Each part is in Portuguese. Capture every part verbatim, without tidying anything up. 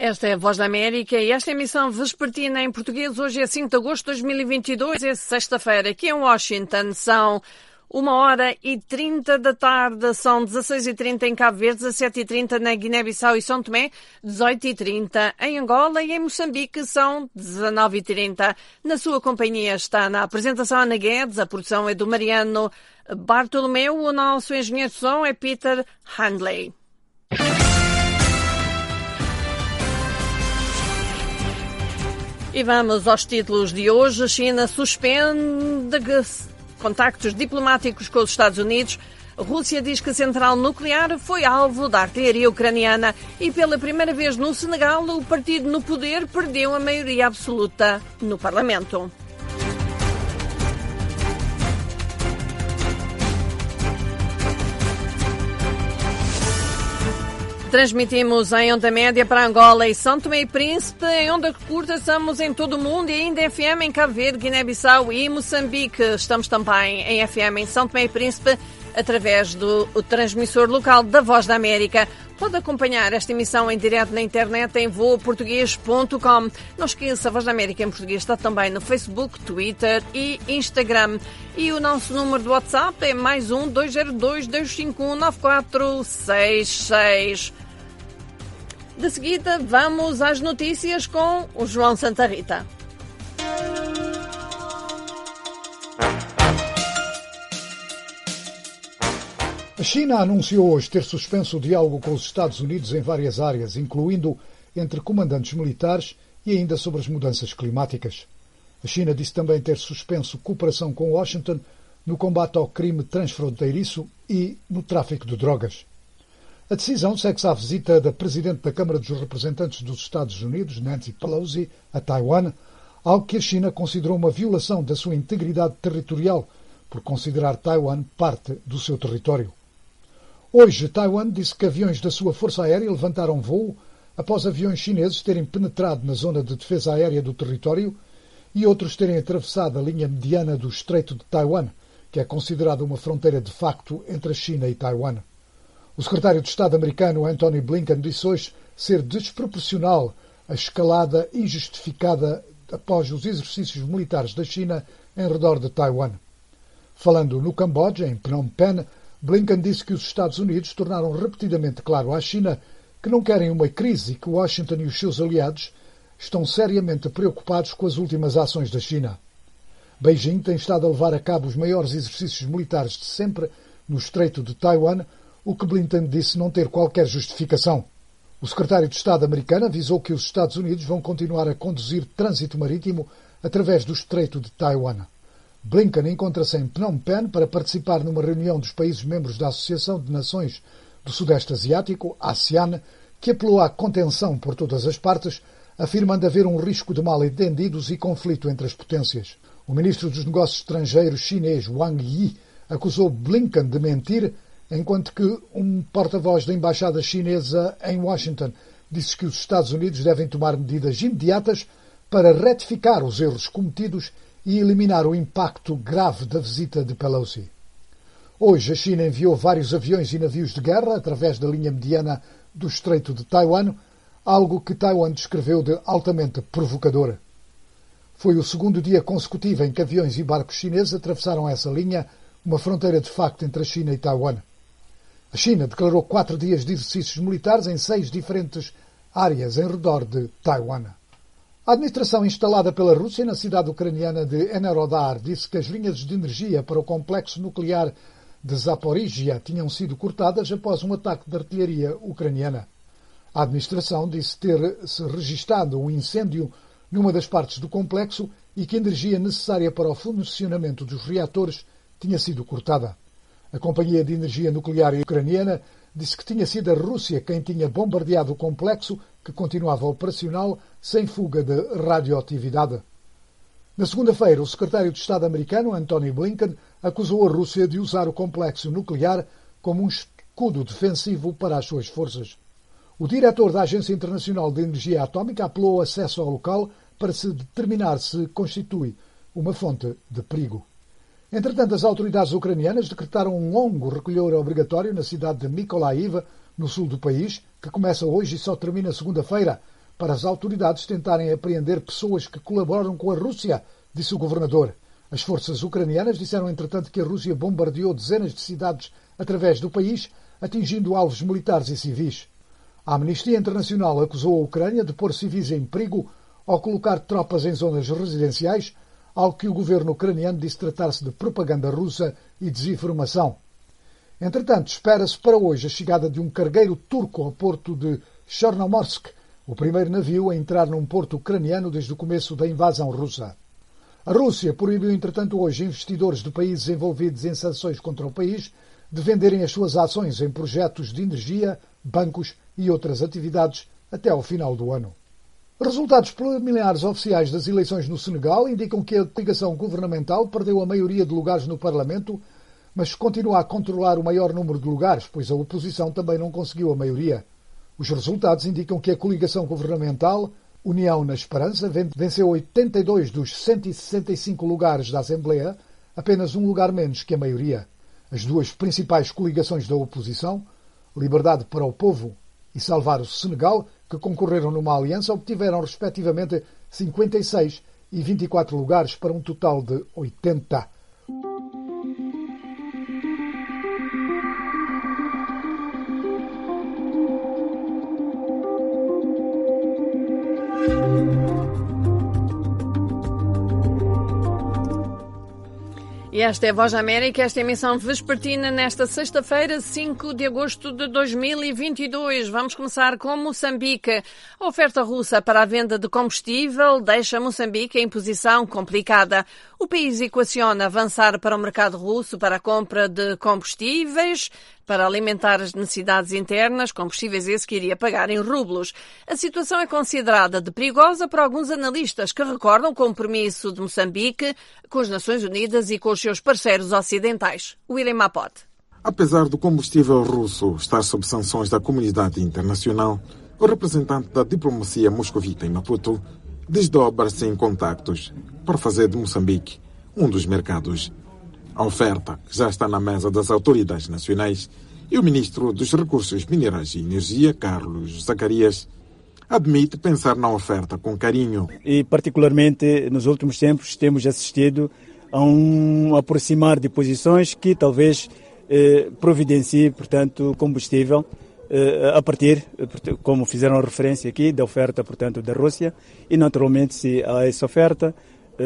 Esta é a Voz da América e esta emissão vespertina em português hoje é cinco de agosto de dois mil e vinte e dois, é sexta-feira. Aqui em Washington são uma hora e trinta da tarde, são dezasseis e trinta em Cabo Verde, dezassete e trinta na Guiné-Bissau e São Tomé, dezoito e trinta em Angola e em Moçambique são dezanove e trinta. Na sua companhia está na apresentação Ana Guedes, a produção é do Mariano Bartolomeu, o nosso engenheiro de som é Peter Handley. E vamos aos títulos de hoje. A China suspende contactos diplomáticos com os Estados Unidos. A Rússia diz que a central nuclear foi alvo da artilharia ucraniana. E pela primeira vez no Senegal, o partido no poder perdeu a maioria absoluta no Parlamento. Transmitimos em onda média para Angola e São Tomé e Príncipe. Em onda curta estamos em todo o mundo e ainda em F M em Cabo Verde, Guiné-Bissau e Moçambique. Estamos também em F M em São Tomé e Príncipe através do transmissor local da Voz da América. Pode acompanhar esta emissão em direto na internet em voa português ponto com. Não esqueça, a Voz da América em português está também no Facebook, Twitter e Instagram. E o nosso número de WhatsApp é mais um dois zero dois, dois cinco um, nove quatro seis seis. De seguida, vamos às notícias com o João Santa Rita. A China anunciou hoje ter suspenso o diálogo com os Estados Unidos em várias áreas, incluindo entre comandantes militares e ainda sobre as mudanças climáticas. A China disse também ter suspenso cooperação com Washington no combate ao crime transfronteiriço e no tráfico de drogas. A decisão segue-se à visita da Presidente da Câmara dos Representantes dos Estados Unidos, Nancy Pelosi, a Taiwan, algo que a China considerou uma violação da sua integridade territorial, por considerar Taiwan parte do seu território. Hoje, Taiwan disse que aviões da sua Força Aérea levantaram voo após aviões chineses terem penetrado na zona de defesa aérea do território e outros terem atravessado a linha mediana do Estreito de Taiwan, que é considerada uma fronteira de facto entre a China e Taiwan. O secretário de Estado americano Antony Blinken disse hoje ser desproporcional a escalada injustificada após os exercícios militares da China em redor de Taiwan. Falando no Camboja, em Phnom Penh, Blinken disse que os Estados Unidos tornaram repetidamente claro à China que não querem uma crise e que Washington e os seus aliados estão seriamente preocupados com as últimas ações da China. Beijing tem estado a levar a cabo os maiores exercícios militares de sempre no Estreito de Taiwan, o que Blinken disse não ter qualquer justificação. O secretário de Estado americano avisou que os Estados Unidos vão continuar a conduzir trânsito marítimo através do Estreito de Taiwan. Blinken encontra-se em Phnom Penh para participar numa reunião dos países membros da Associação de Nações do Sudeste Asiático, ASEAN, que apelou à contenção por todas as partes, afirmando haver um risco de mal-entendidos e conflito entre as potências. O ministro dos Negócios Estrangeiros chinês Wang Yi acusou Blinken de mentir, enquanto que um porta-voz da Embaixada Chinesa em Washington disse que os Estados Unidos devem tomar medidas imediatas para retificar os erros cometidos e eliminar o impacto grave da visita de Pelosi. Hoje, a China enviou vários aviões e navios de guerra através da linha mediana do Estreito de Taiwan, algo que Taiwan descreveu de altamente provocador. Foi o segundo dia consecutivo em que aviões e barcos chineses atravessaram essa linha, uma fronteira de facto entre a China e Taiwan. A China declarou quatro dias de exercícios militares em seis diferentes áreas em redor de Taiwan. A administração instalada pela Rússia na cidade ucraniana de Enerhodar disse que as linhas de energia para o complexo nuclear de Zaporizhia tinham sido cortadas após um ataque de artilharia ucraniana. A administração disse ter-se registado um incêndio numa das partes do complexo e que a energia necessária para o funcionamento dos reatores tinha sido cortada. A Companhia de Energia Nuclear Ucraniana disse que tinha sido a Rússia quem tinha bombardeado o complexo, que continuava operacional, sem fuga de radioatividade. Na segunda-feira, o secretário de Estado americano, Antony Blinken, acusou a Rússia de usar o complexo nuclear como um escudo defensivo para as suas forças. O diretor da Agência Internacional de Energia Atómica apelou acesso ao local para se determinar se constitui uma fonte de perigo. Entretanto, as autoridades ucranianas decretaram um longo recolher obrigatório na cidade de Mykolaiv, no sul do país, que começa hoje e só termina segunda-feira, para as autoridades tentarem apreender pessoas que colaboram com a Rússia, disse o governador. As forças ucranianas disseram, entretanto, que a Rússia bombardeou dezenas de cidades através do país, atingindo alvos militares e civis. A Amnistia Internacional acusou a Ucrânia de pôr civis em perigo ao colocar tropas em zonas residenciais, algo que o governo ucraniano disse tratar-se de propaganda russa e desinformação. Entretanto, espera-se para hoje a chegada de um cargueiro turco ao porto de Chernomorsk, o primeiro navio a entrar num porto ucraniano desde o começo da invasão russa. A Rússia proibiu, entretanto, hoje investidores de países envolvidos em sanções contra o país de venderem as suas ações em projetos de energia, bancos e outras atividades até ao final do ano. Resultados preliminares oficiais das eleições no Senegal indicam que a coligação governamental perdeu a maioria de lugares no Parlamento, mas continua a controlar o maior número de lugares, pois a oposição também não conseguiu a maioria. Os resultados indicam que a coligação governamental, União na Esperança, venceu oitenta e dois dos cento e sessenta e cinco lugares da Assembleia, apenas um lugar menos que a maioria. As duas principais coligações da oposição, Liberdade para o Povo e Salvar o Senegal, que concorreram numa aliança, obtiveram respectivamente cinquenta e seis e vinte e quatro lugares para um total de oitenta. E esta é a Voz da América, esta emissão vespertina nesta sexta-feira, cinco de agosto de dois mil e vinte e dois. Vamos começar com Moçambique. A oferta russa para a venda de combustível deixa Moçambique em posição complicada. O país equaciona avançar para o mercado russo para a compra de combustíveis, para alimentar as necessidades internas, combustíveis esse que iria pagar em rublos. A situação é considerada de perigosa por alguns analistas que recordam o compromisso de Moçambique com as Nações Unidas e com os seus parceiros ocidentais. William Mapote. Apesar do combustível russo estar sob sanções da comunidade internacional, o representante da diplomacia moscovita em Maputo desdobra-se em contactos para fazer de Moçambique um dos mercados. A oferta já está na mesa das autoridades nacionais e o ministro dos Recursos Minerais e Energia, Carlos Zacarias, admite pensar na oferta com carinho. E, particularmente, nos últimos tempos, temos assistido a um aproximar de posições que talvez eh, providencie, portanto, combustível eh, a partir, como fizeram referência aqui, da oferta, portanto, da Rússia. E, naturalmente, se há essa oferta,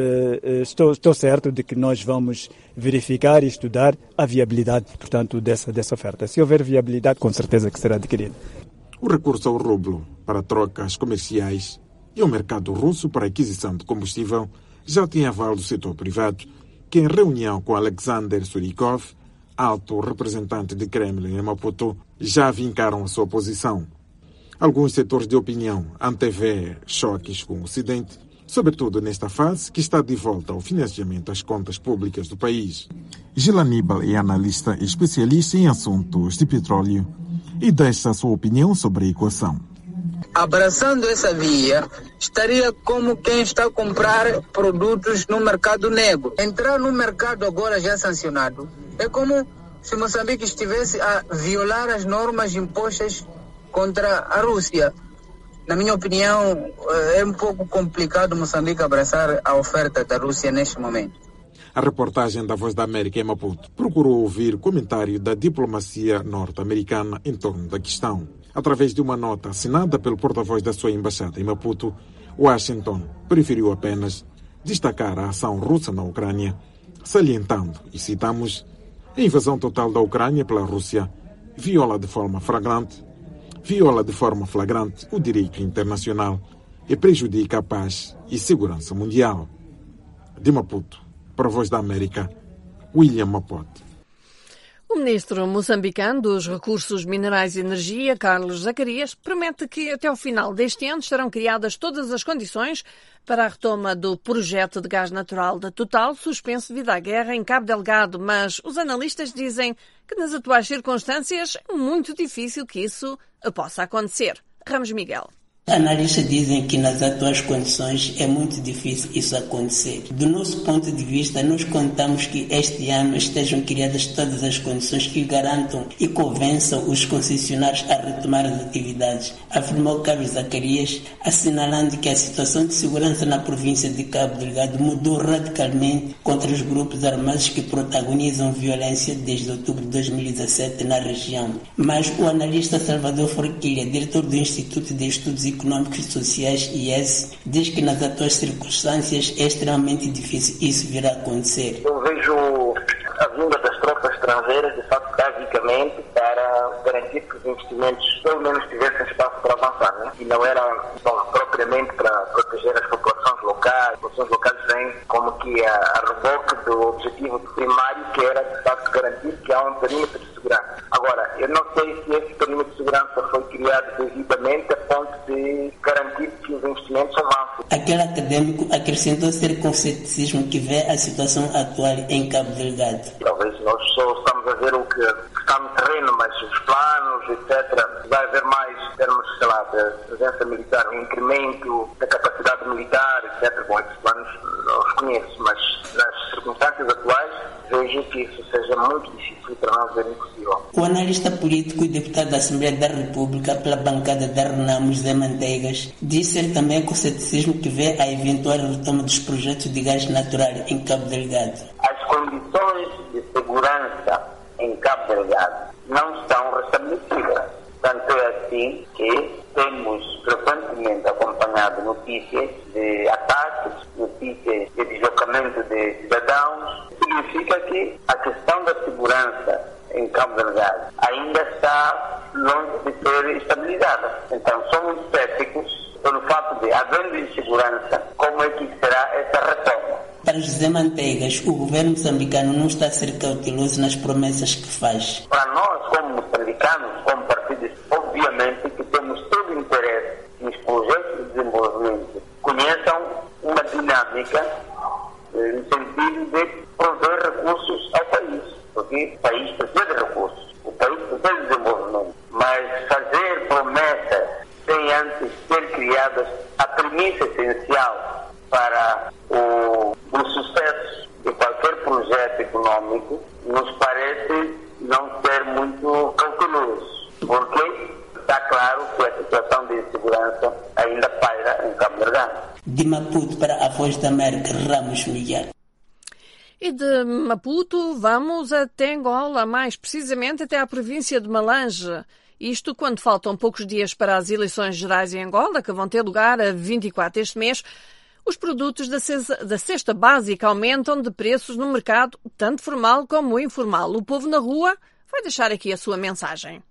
eh, estou, estou certo de que nós vamos verificar e estudar a viabilidade, portanto, dessa, dessa oferta. Se houver viabilidade, com certeza que será adquirida. O recurso ao rublo para trocas comerciais e o mercado russo para aquisição de combustível já tem aval do setor privado, que em reunião com Alexander Surikov, alto representante de Kremlin em Maputo, já vincaram a sua posição. Alguns setores de opinião antevêem choques com o Ocidente, sobretudo nesta fase que está de volta ao financiamento das contas públicas do país. Gil Aníbal é analista e especialista em assuntos de petróleo e deixa a sua opinião sobre a equação. Abraçando essa via, estaria como quem está a comprar produtos no mercado negro. Entrar no mercado agora já sancionado é como se Moçambique estivesse a violar as normas impostas contra a Rússia. Na minha opinião, é um pouco complicado Moçambique abraçar a oferta da Rússia neste momento. A reportagem da Voz da América em Maputo procurou ouvir comentário da diplomacia norte-americana em torno da questão. Através de uma nota assinada pelo porta-voz da sua embaixada em Maputo, Washington preferiu apenas destacar a ação russa na Ucrânia, salientando, e citamos, a invasão total da Ucrânia pela Rússia viola de forma flagrante, viola de forma flagrante o direito internacional e prejudica a paz e segurança mundial. De Maputo, para a Voz da América, William Mapote. O ministro moçambicano dos Recursos Minerais e Energia, Carlos Zacarias, promete que até ao final deste ano estarão criadas todas as condições para a retoma do projeto de gás natural da Total, suspenso devido à guerra em Cabo Delgado, mas os analistas dizem que nas atuais circunstâncias é muito difícil que isso possa acontecer. Ramos Miguel. Analistas dizem que nas atuais condições é muito difícil isso acontecer. Do nosso ponto de vista, nós contamos que este ano estejam criadas todas as condições que garantam e convençam os concessionários a retomar as atividades, afirmou Carlos Zacarias, assinalando que a situação de segurança na província de Cabo Delgado mudou radicalmente contra os grupos armados que protagonizam violência desde outubro de dois mil e dezassete na região. Mas o analista Salvador Forquilha, diretor do Instituto de Estudos Econômicos e Sociais, I E S, diz que nas atuais circunstâncias é extremamente difícil isso vir a acontecer. Eu vejo a vinda das tropas estrangeiras, de facto, basicamente para garantir que os investimentos pelo menos tivessem espaço para avançar, né? E não era bom, propriamente para proteger as populações locais. As populações locais vêm como que a, a reboque do objetivo primário, que era, de facto, garantir que há um perímetro de segurança. Agora, eu não sei se esse perímetro de segurança foi criado devidamente a ponto de garantir que os investimentos avancem. Aquele acadêmico acrescentou ser com ceticismo que vê a situação atual em Cabo Delgado. Talvez nós só estamos a ver o que está no terreno, mas os planos, etcétera, vai haver mais em termos, sei lá, de presença militar, um incremento da capacidade militar, etcétera. Bom, esses planos não os conheço, mas nas circunstâncias atuais vejo que isso seja muito difícil, para não dizer impossível. O analista político e deputado da Assembleia da República pela bancada da Renamo, José Manteigas, diz ser também com ceticismo que vê a eventual retoma dos projetos de gás natural em Cabo Delgado. As condições de segurança em Cabo Delgado não estão restabelecidas. Tanto é assim que temos frequentemente acompanhado notícias de ataques, notícias de deslocamento de cidadãos. Significa que a questão da segurança em Cabo Delgado ainda está longe de ser estabilizada. Então, somos céticos pelo fato de, havendo insegurança, como é que será essa retoma? Para José Manteigas, o governo moçambicano não está a ser cauteloso nas promessas que faz. Para nós, como moçambicanos, como partidos, obviamente que temos todo o interesse nos projetos de desenvolvimento conheçam uma dinâmica eh, no sentido de prover recursos ao país, porque o país precisa de recursos, o país precisa de desenvolvimento, mas fazer promessas sem antes ser criadas a premissa essencial para o, o sucesso de qualquer projeto econômico nos parece não ser muito cauteloso, porque está claro que a situação de insegurança ainda paira em Cabo Delgado. De Maputo para a Voz da América, Ramos Miguel. E de Maputo vamos até Angola, mais precisamente até à província de Malange. Isto quando faltam poucos dias para as eleições gerais em Angola, que vão ter lugar a vinte e quatro deste mês. Os produtos da cesta, da cesta básica aumentam de preços no mercado, tanto formal como informal. O povo na rua vai deixar aqui a sua mensagem.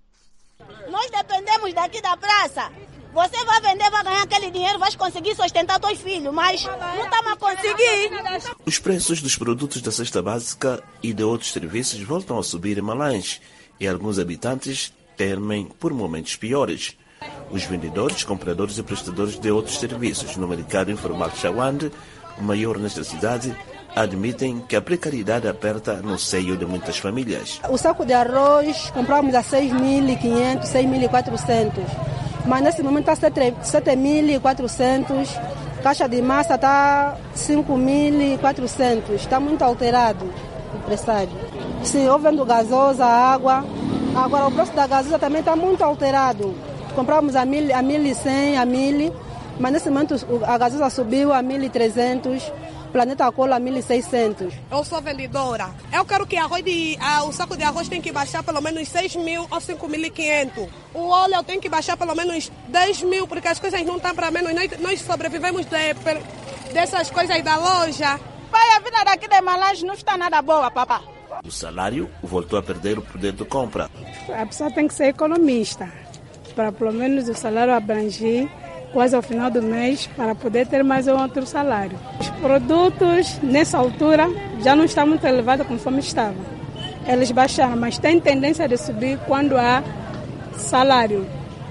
Nós dependemos daqui da praça. Você vai vender, vai ganhar aquele dinheiro, vai conseguir sustentar dois filhos, mas não estamos a conseguir. Os preços dos produtos da cesta básica e de outros serviços voltam a subir em Malange e alguns habitantes temem por momentos piores. Os vendedores, compradores e prestadores de outros serviços no mercado informal de Chawande, o maior nesta cidade, admitem que a precariedade aperta no seio de muitas famílias. O saco de arroz compramos a seis mil e quinhentos, seis mil e quatrocentos, mas nesse momento está sete mil e quatrocentos, caixa de massa está cinco mil e quatrocentos, está muito alterado o pressário. Sim, eu vendo gasosa, água, agora o preço da gasosa também está muito alterado. Compramos a mil, a mil e cem, a mil, mas nesse momento a gasosa subiu a mil e trezentos, Planeta Cola a mil e seiscentos. Eu sou vendedora. Eu quero que arroz de, ah, o saco de arroz tem que baixar pelo menos seis mil ou cinco mil e quinhentos. O óleo tem que baixar pelo menos dez mil, porque as coisas não estão para menos. Nós, nós sobrevivemos de, dessas coisas da loja. Pai, a vida daqui de Malange não está nada boa, papá. O salário voltou a perder o poder de compra. A pessoa tem que ser economista, para pelo menos o salário abranger quase ao final do mês, para poder ter mais um outro salário. Os produtos, nessa altura, já não estão muito elevados conforme estavam. Eles baixaram, mas tem tendência de subir quando há salário.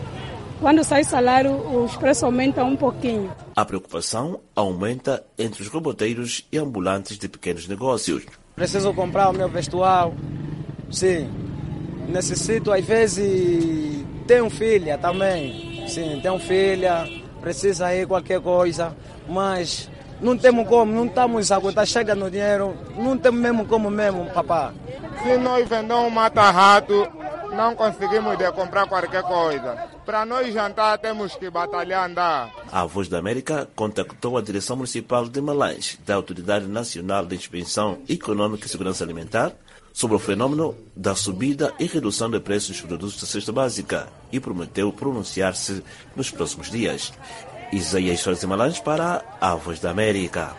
Quando sai salário, os preços aumentam um pouquinho. A preocupação aumenta entre os roboteiros e ambulantes de pequenos negócios. Preciso comprar o meu vestuário, sim. Necessito, às vezes, tenho filha também. Sim, tenho filha, precisa ir qualquer coisa, mas não temos como, não estamos a aguentar, chega no dinheiro, não temos mesmo como mesmo, papá. Se nós vendemos um mata-rato, não conseguimos de comprar qualquer coisa. Para nós jantar, temos que batalhar, andar. A Voz da América contactou a Direção Municipal de Malães, da Autoridade Nacional de Inspeção Econômica e Segurança Alimentar, sobre o fenômeno da subida e redução de preços dos produtos da cesta básica e prometeu pronunciar-se nos próximos dias. Isaías Soares de Malães para a Voz da América.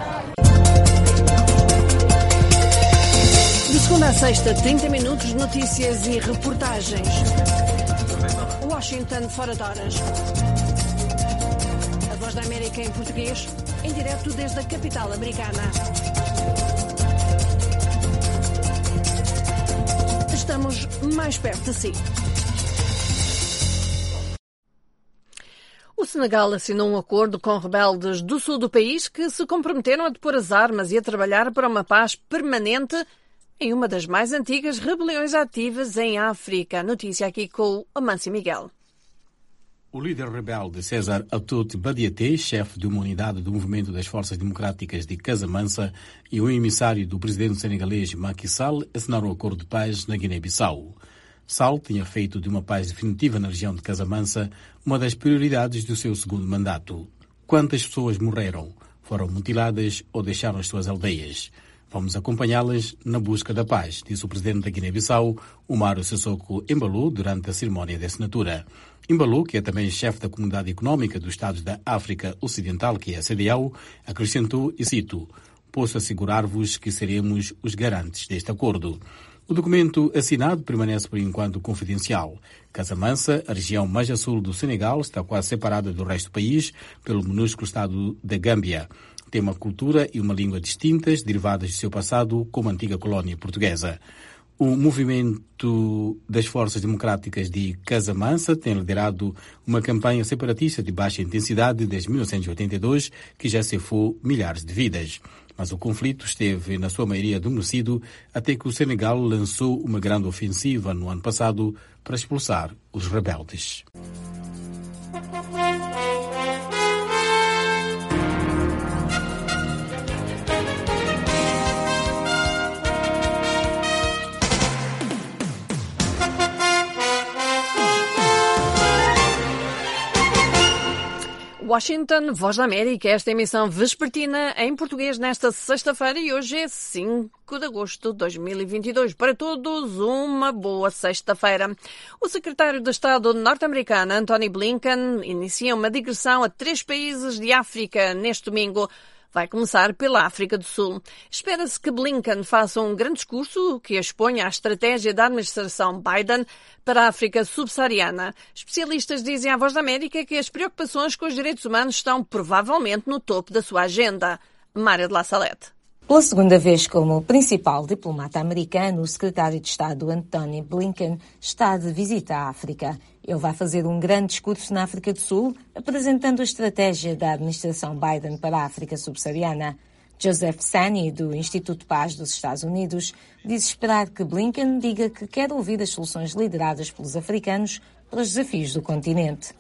De segunda a sexta, trinta minutos de notícias e reportagens. Washington fora de horas. A Voz da América em português, em direto desde a capital americana. Estamos mais perto de si. O Senegal assinou um acordo com rebeldes do sul do país que se comprometeram a depor as armas e a trabalhar para uma paz permanente em uma das mais antigas rebeliões ativas em África. Notícia aqui com o Amâncio Miguel. O líder rebelde César Atoute Badiaté, chefe de uma unidade do Movimento das Forças Democráticas de Casamansa, e o emissário do presidente senegalês Macky Sall assinaram um acordo de paz na Guiné-Bissau. Sall tinha feito de uma paz definitiva na região de Casamansa uma das prioridades do seu segundo mandato. Quantas pessoas morreram, foram mutiladas ou deixaram as suas aldeias? Vamos acompanhá-las na busca da paz, disse o presidente da Guiné-Bissau, Umaru Sissoko Embalo, durante a cerimónia de assinatura. Embalo, que é também chefe da Comunidade Económica dos Estados da África Ocidental, que é a C D A O, acrescentou, e cito, "Posso assegurar-vos que seremos os garantes deste acordo." O documento assinado permanece por enquanto confidencial. Casamansa, a região mais a sul do Senegal, está quase separada do resto do país pelo minúsculo estado da Gâmbia. Tem uma cultura e uma língua distintas, derivadas do seu passado como antiga colónia portuguesa. O movimento das Forças Democráticas de Casamansa tem liderado uma campanha separatista de baixa intensidade desde mil novecentos e oitenta e dois, que já ceifou milhares de vidas. Mas o conflito esteve, na sua maioria, adormecido até que o Senegal lançou uma grande ofensiva no ano passado para expulsar os rebeldes. Washington, Voz da América, esta emissão vespertina em português nesta sexta-feira e hoje é cinco de agosto de dois mil e vinte e dois. Para todos, uma boa sexta-feira. O secretário de Estado norte-americano, Antony Blinken, inicia uma digressão a três países de África neste domingo. Vai começar pela África do Sul. Espera-se que Blinken faça um grande discurso que exponha a estratégia da administração Biden para a África subsaariana. Especialistas dizem à Voz da América que as preocupações com os direitos humanos estão provavelmente no topo da sua agenda. Mária de La Salete. Pela segunda vez como principal diplomata americano, o secretário de Estado Antony Blinken está de visita à África. Ele vai fazer um grande discurso na África do Sul, apresentando a estratégia da administração Biden para a África subsaariana. Joseph Sani, do Instituto de Paz dos Estados Unidos, diz esperar que Blinken diga que quer ouvir as soluções lideradas pelos africanos para os desafios do continente.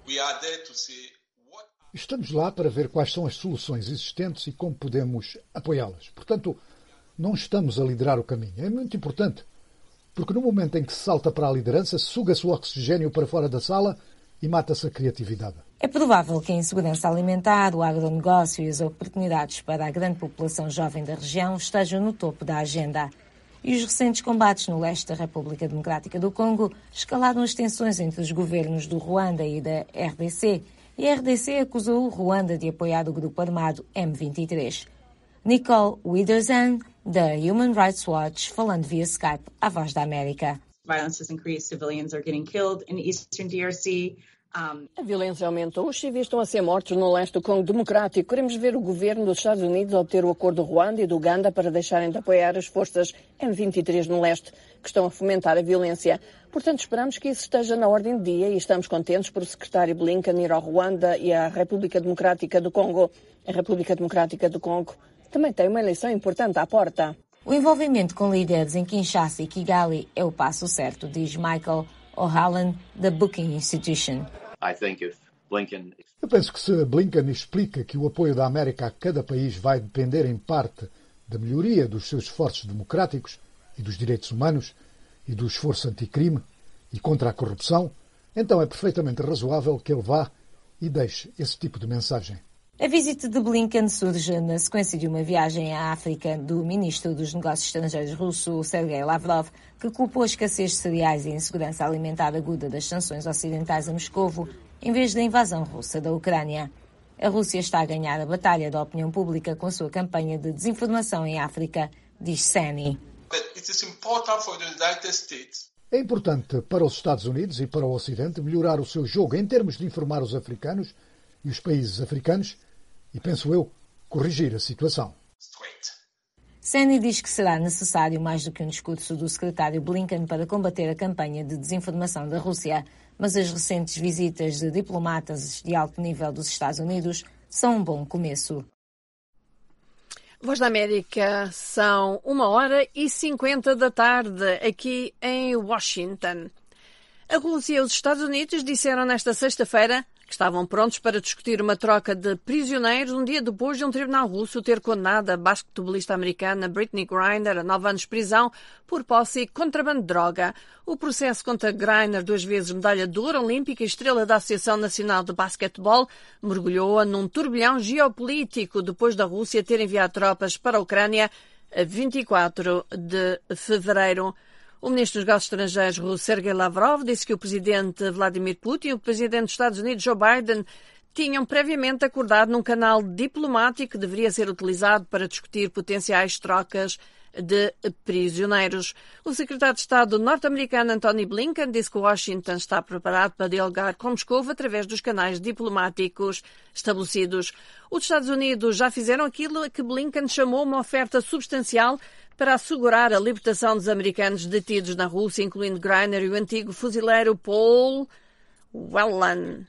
Estamos lá para ver quais são as soluções existentes e como podemos apoiá-las. Portanto, não estamos a liderar o caminho. É muito importante, porque no momento em que se salta para a liderança, suga-se o oxigênio para fora da sala e mata-se a criatividade. É provável que a insegurança alimentar, o agronegócio e as oportunidades para a grande população jovem da região estejam no topo da agenda. E os recentes combates no leste da República Democrática do Congo escalaram as tensões entre os governos do Ruanda e da R D C, e a R D C acusou o Ruanda de apoiar o grupo armado M vinte e três. Nicole Wiedersam, da Human Rights Watch, falando via Skype à Voz da América. Violence has increased, civilians are getting killed in eastern D R C. Um... A violência aumentou, os civis estão a ser mortos no leste do Congo Democrático. Queremos ver o governo dos Estados Unidos obter o acordo do Ruanda e do Uganda para deixarem de apoiar as forças M vinte e três no leste, que estão a fomentar a violência. Portanto, esperamos que isso esteja na ordem do dia e estamos contentes por o secretário Blinken ir ao Ruanda e à República Democrática do Congo. A República Democrática do Congo também tem uma eleição importante à porta. O envolvimento com líderes em Kinshasa e Kigali é o passo certo, diz Michael O'Halloran, da Booking Institution. I think if Blinken... Eu penso que se Blinken explica que o apoio da América a cada país vai depender em parte da melhoria dos seus esforços democráticos e dos direitos humanos e do esforço anticrime e contra a corrupção, então é perfeitamente razoável que ele vá e deixe esse tipo de mensagem. A visita de Blinken surge na sequência de uma viagem à África do ministro dos Negócios Estrangeiros russo, Sergei Lavrov, que culpou a escassez de cereais e a insegurança alimentar aguda das sanções ocidentais a Moscovo, em vez da invasão russa da Ucrânia. A Rússia está a ganhar a batalha da opinião pública com a sua campanha de desinformação em África, diz Seni. É importante para os Estados Unidos e para o Ocidente melhorar o seu jogo em termos de informar os africanos e os países africanos e, penso eu, corrigir a situação. Seni diz que será necessário mais do que um discurso do secretário Blinken para combater a campanha de desinformação da Rússia, mas as recentes visitas de diplomatas de alto nível dos Estados Unidos são um bom começo. Voz da América, são uma hora e cinquenta da tarde, aqui em Washington. A Rússia e os Estados Unidos disseram nesta sexta-feira que estavam prontos para discutir uma troca de prisioneiros um dia depois de um tribunal russo ter condenado a basquetebolista americana Brittney Griner a nove anos de prisão por posse e contrabando de droga. O processo contra Griner, duas vezes medalha de ouro olímpica e estrela da Associação Nacional de Basquetebol, mergulhou-a num turbilhão geopolítico depois da Rússia ter enviado tropas para a Ucrânia a vinte e quatro de fevereiro. O ministro dos Negócios Estrangeiros russo Sergei Lavrov disse que o presidente Vladimir Putin e o presidente dos Estados Unidos Joe Biden tinham previamente acordado num canal diplomático que deveria ser utilizado para discutir potenciais trocas de prisioneiros. O secretário de Estado norte-americano Antony Blinken disse que Washington está preparado para dialogar com Moscou através dos canais diplomáticos estabelecidos. Os Estados Unidos já fizeram aquilo a que Blinken chamou uma oferta substancial para assegurar a libertação dos americanos detidos na Rússia, incluindo Griner e o antigo fuzileiro Paul Whelan.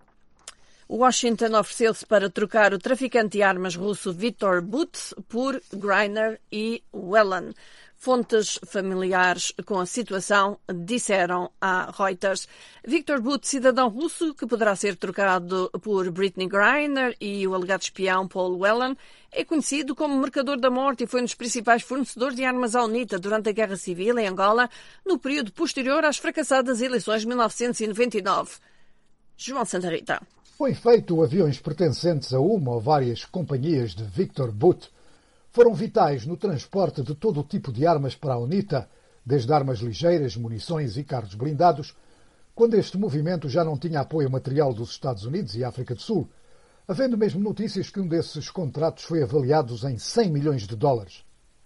Washington ofereceu-se para trocar o traficante de armas russo Viktor Butt por Griner e Whelan. Fontes familiares com a situação disseram à Reuters. Viktor Butt, cidadão russo que poderá ser trocado por Brittney Griner, e o alegado espião Paul Whelan, é conhecido como mercador da morte e foi um dos principais fornecedores de armas à UNITA durante a Guerra Civil em Angola, no período posterior às fracassadas eleições de mil novecentos e noventa e nove. João Santa Rita. Com efeito, aviões pertencentes a uma ou várias companhias de Viktor Butt foram vitais no transporte de todo o tipo de armas para a UNITA, desde armas ligeiras, munições e carros blindados, quando este movimento já não tinha apoio material dos Estados Unidos e África do Sul, havendo mesmo notícias que um desses contratos foi avaliado em cem milhões de dólares.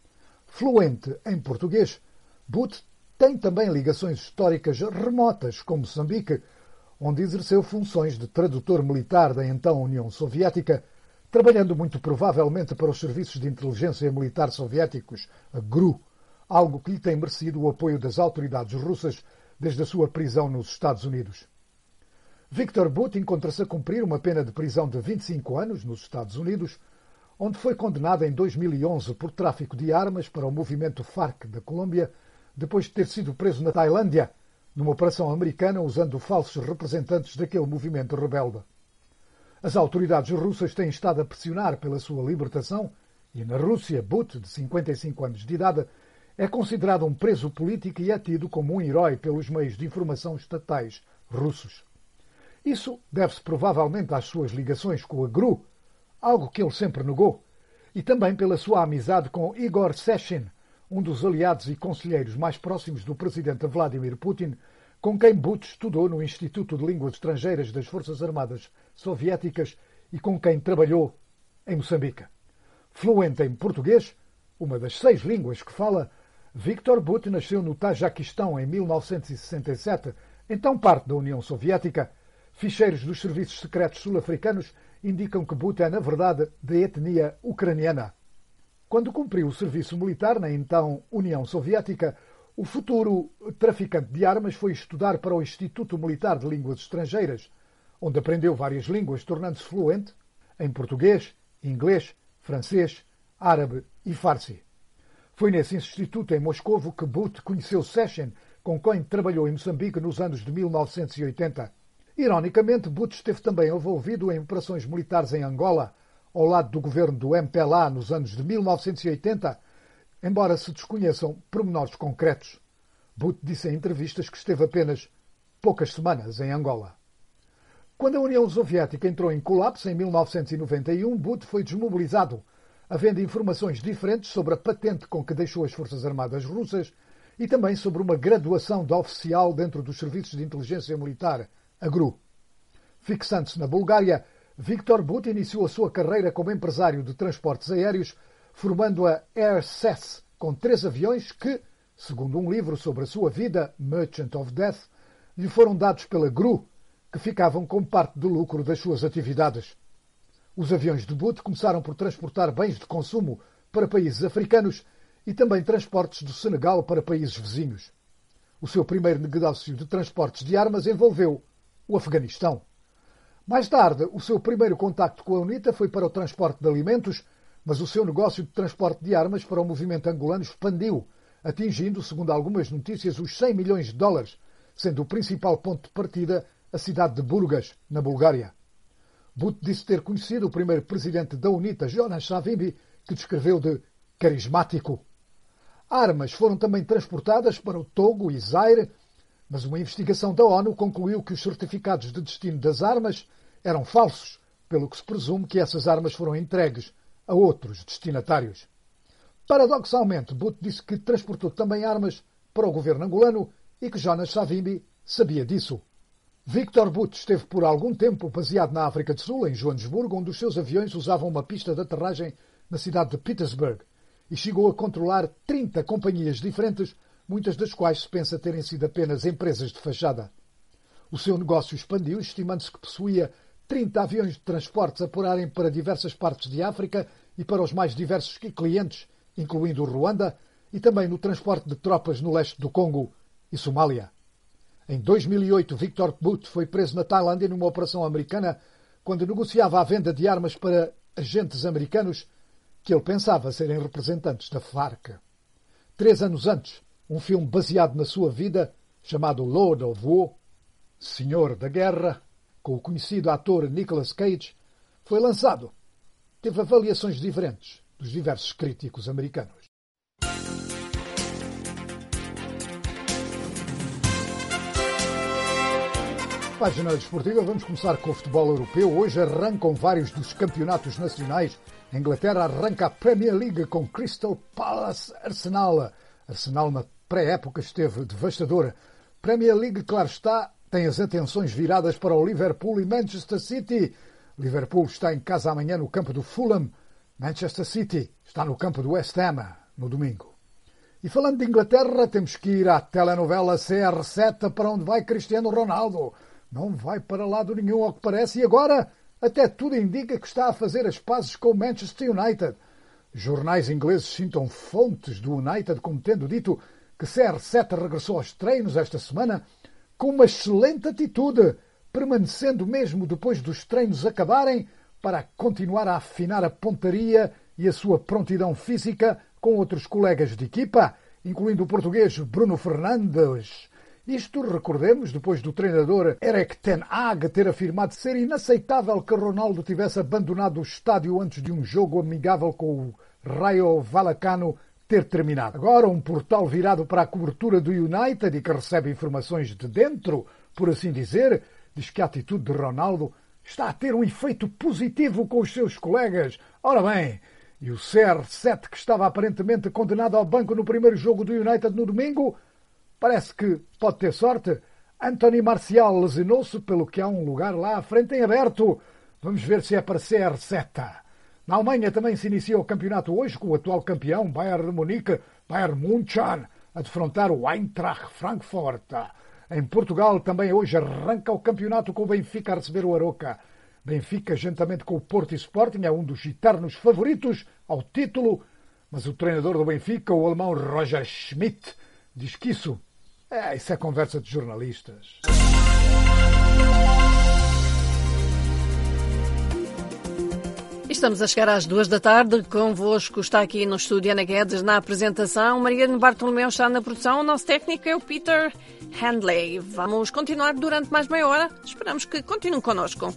Fluente em português, Butt tem também ligações históricas remotas com Moçambique, onde exerceu funções de tradutor militar da então União Soviética, trabalhando muito provavelmente para os serviços de inteligência militar soviéticos, a G R U, algo que lhe tem merecido o apoio das autoridades russas desde a sua prisão nos Estados Unidos. Viktor Butt encontra-se a cumprir uma pena de prisão de vinte e cinco anos nos Estados Unidos, onde foi condenado em dois mil e onze por tráfico de armas para o movimento FARC da Colômbia, depois de ter sido preso na Tailândia, numa operação americana usando falsos representantes daquele movimento rebelde. As autoridades russas têm estado a pressionar pela sua libertação e, na Rússia, Butt, de cinquenta e cinco anos de idade, é considerado um preso político e é tido como um herói pelos meios de informação estatais russos. Isso deve-se provavelmente às suas ligações com a G R U, algo que ele sempre negou, e também pela sua amizade com Igor Sechin, um dos aliados e conselheiros mais próximos do presidente Vladimir Putin, com quem Butt estudou no Instituto de Línguas Estrangeiras das Forças Armadas Soviéticas e com quem trabalhou em Moçambique. Fluente em português, uma das seis línguas que fala, Viktor Butt nasceu no Tajiquistão em mil novecentos e sessenta e sete, então parte da União Soviética. Ficheiros dos serviços secretos sul-africanos indicam que Butt é, na verdade, de etnia ucraniana. Quando cumpriu o serviço militar na então União Soviética, o futuro traficante de armas foi estudar para o Instituto Militar de Línguas Estrangeiras, onde aprendeu várias línguas, tornando-se fluente em português, inglês, francês, árabe e farsi. Foi nesse instituto em Moscovo que Butt conheceu Sechin, com quem trabalhou em Moçambique nos anos de mil novecentos e oitenta. Ironicamente, Bout esteve também envolvido em operações militares em Angola, ao lado do governo do M P L A nos anos de mil novecentos e oitenta, embora se desconheçam pormenores concretos. Bout disse em entrevistas que esteve apenas poucas semanas em Angola. Quando a União Soviética entrou em colapso em mil novecentos e noventa e um, Bout foi desmobilizado, havendo informações diferentes sobre a patente com que deixou as Forças Armadas Russas e também sobre uma graduação de oficial dentro dos serviços de inteligência militar, a G R U. Fixando-se na Bulgária, Viktor Bout iniciou a sua carreira como empresário de transportes aéreos, formando a Air S E S, com três aviões que, segundo um livro sobre a sua vida, Merchant of Death, lhe foram dados pela G R U, que ficavam com parte do lucro das suas atividades. Os aviões de Bout começaram por transportar bens de consumo para países africanos e também transportes do Senegal para países vizinhos. O seu primeiro negócio de transportes de armas envolveu o Afeganistão. Mais tarde, o seu primeiro contacto com a UNITA foi para o transporte de alimentos, mas o seu negócio de transporte de armas para o movimento angolano expandiu, atingindo, segundo algumas notícias, os cem milhões de dólares, sendo o principal ponto de partida a cidade de Burgas, na Bulgária. Bout disse ter conhecido o primeiro presidente da UNITA, Jonas Savimbi, que descreveu de carismático. Armas foram também transportadas para o Togo e Zaire, mas uma investigação da ONU concluiu que os certificados de destino das armas eram falsos, pelo que se presume que essas armas foram entregues a outros destinatários. Paradoxalmente, Bout disse que transportou também armas para o governo angolano e que Jonas Savimbi sabia disso. Viktor Bout esteve por algum tempo baseado na África do Sul, em Joanesburgo, onde os seus aviões usavam uma pista de aterragem na cidade de Petersburg, e chegou a controlar trinta companhias diferentes, muitas das quais se pensa terem sido apenas empresas de fachada. O seu negócio expandiu, estimando-se que possuía trinta aviões de transportes a porarem para diversas partes de África e para os mais diversos clientes, incluindo o Ruanda, e também no transporte de tropas no leste do Congo e Somália. Em dois mil e oito, Viktor Bout foi preso na Tailândia numa operação americana quando negociava a venda de armas para agentes americanos que ele pensava serem representantes da Farc. Três anos antes, um filme baseado na sua vida, chamado Lord of War, Senhor da Guerra, com o conhecido ator Nicolas Cage, foi lançado. Teve avaliações diferentes dos diversos críticos americanos. Página desportiva, vamos começar com o futebol europeu. Hoje arrancam vários dos campeonatos nacionais. A Inglaterra arranca a Premier League com Crystal Palace Arsenal. Arsenal na pré-época esteve devastadora. Premier League, claro está, tem as atenções viradas para o Liverpool e Manchester City. Liverpool está em casa amanhã no campo do Fulham. Manchester City está no campo do West Ham no domingo. E falando de Inglaterra, temos que ir à telenovela C R sete, para onde vai Cristiano Ronaldo. Não vai para lado nenhum, ao que parece, e agora até tudo indica que está a fazer as pazes com o Manchester United. Jornais ingleses citam fontes do United como tendo dito que C R sete regressou aos treinos esta semana com uma excelente atitude, permanecendo mesmo depois dos treinos acabarem para continuar a afinar a pontaria e a sua prontidão física com outros colegas de equipa, incluindo o português Bruno Fernandes. Isto, recordemos, depois do treinador Erik ten Hag ter afirmado ser inaceitável que Ronaldo tivesse abandonado o estádio antes de um jogo amigável com o Rayo Vallecano ter terminado. Agora, um portal virado para a cobertura do United e que recebe informações de dentro, por assim dizer, diz que a atitude de Ronaldo está a ter um efeito positivo com os seus colegas. Ora bem, e o C R sete, que estava aparentemente condenado ao banco no primeiro jogo do United no domingo, parece que pode ter sorte. Anthony Martial lesionou-se, pelo que há um lugar lá à frente em aberto. Vamos ver se é para C R sete. Na Alemanha também se inicia o campeonato hoje com o atual campeão Bayern de Munique, Bayern München, a defrontar o Eintracht Frankfurt. Em Portugal também hoje arranca o campeonato com o Benfica a receber o Aroca. Benfica, juntamente com o Porto e Sporting, é um dos eternos favoritos ao título, mas o treinador do Benfica, o alemão Roger Schmidt, diz que isso é, isso é conversa de jornalistas. Estamos a chegar às duas da tarde. Convosco está aqui no estúdio Ana Guedes na apresentação. Mariana Bartolomeu está na produção. O nosso técnico é o Peter Handley. Vamos continuar durante mais meia hora. Esperamos que continuem connosco.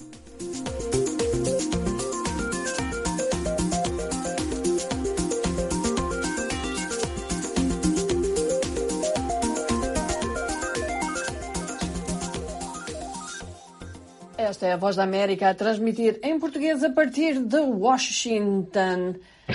Esta é a Voz da América a transmitir em português a partir de Washington.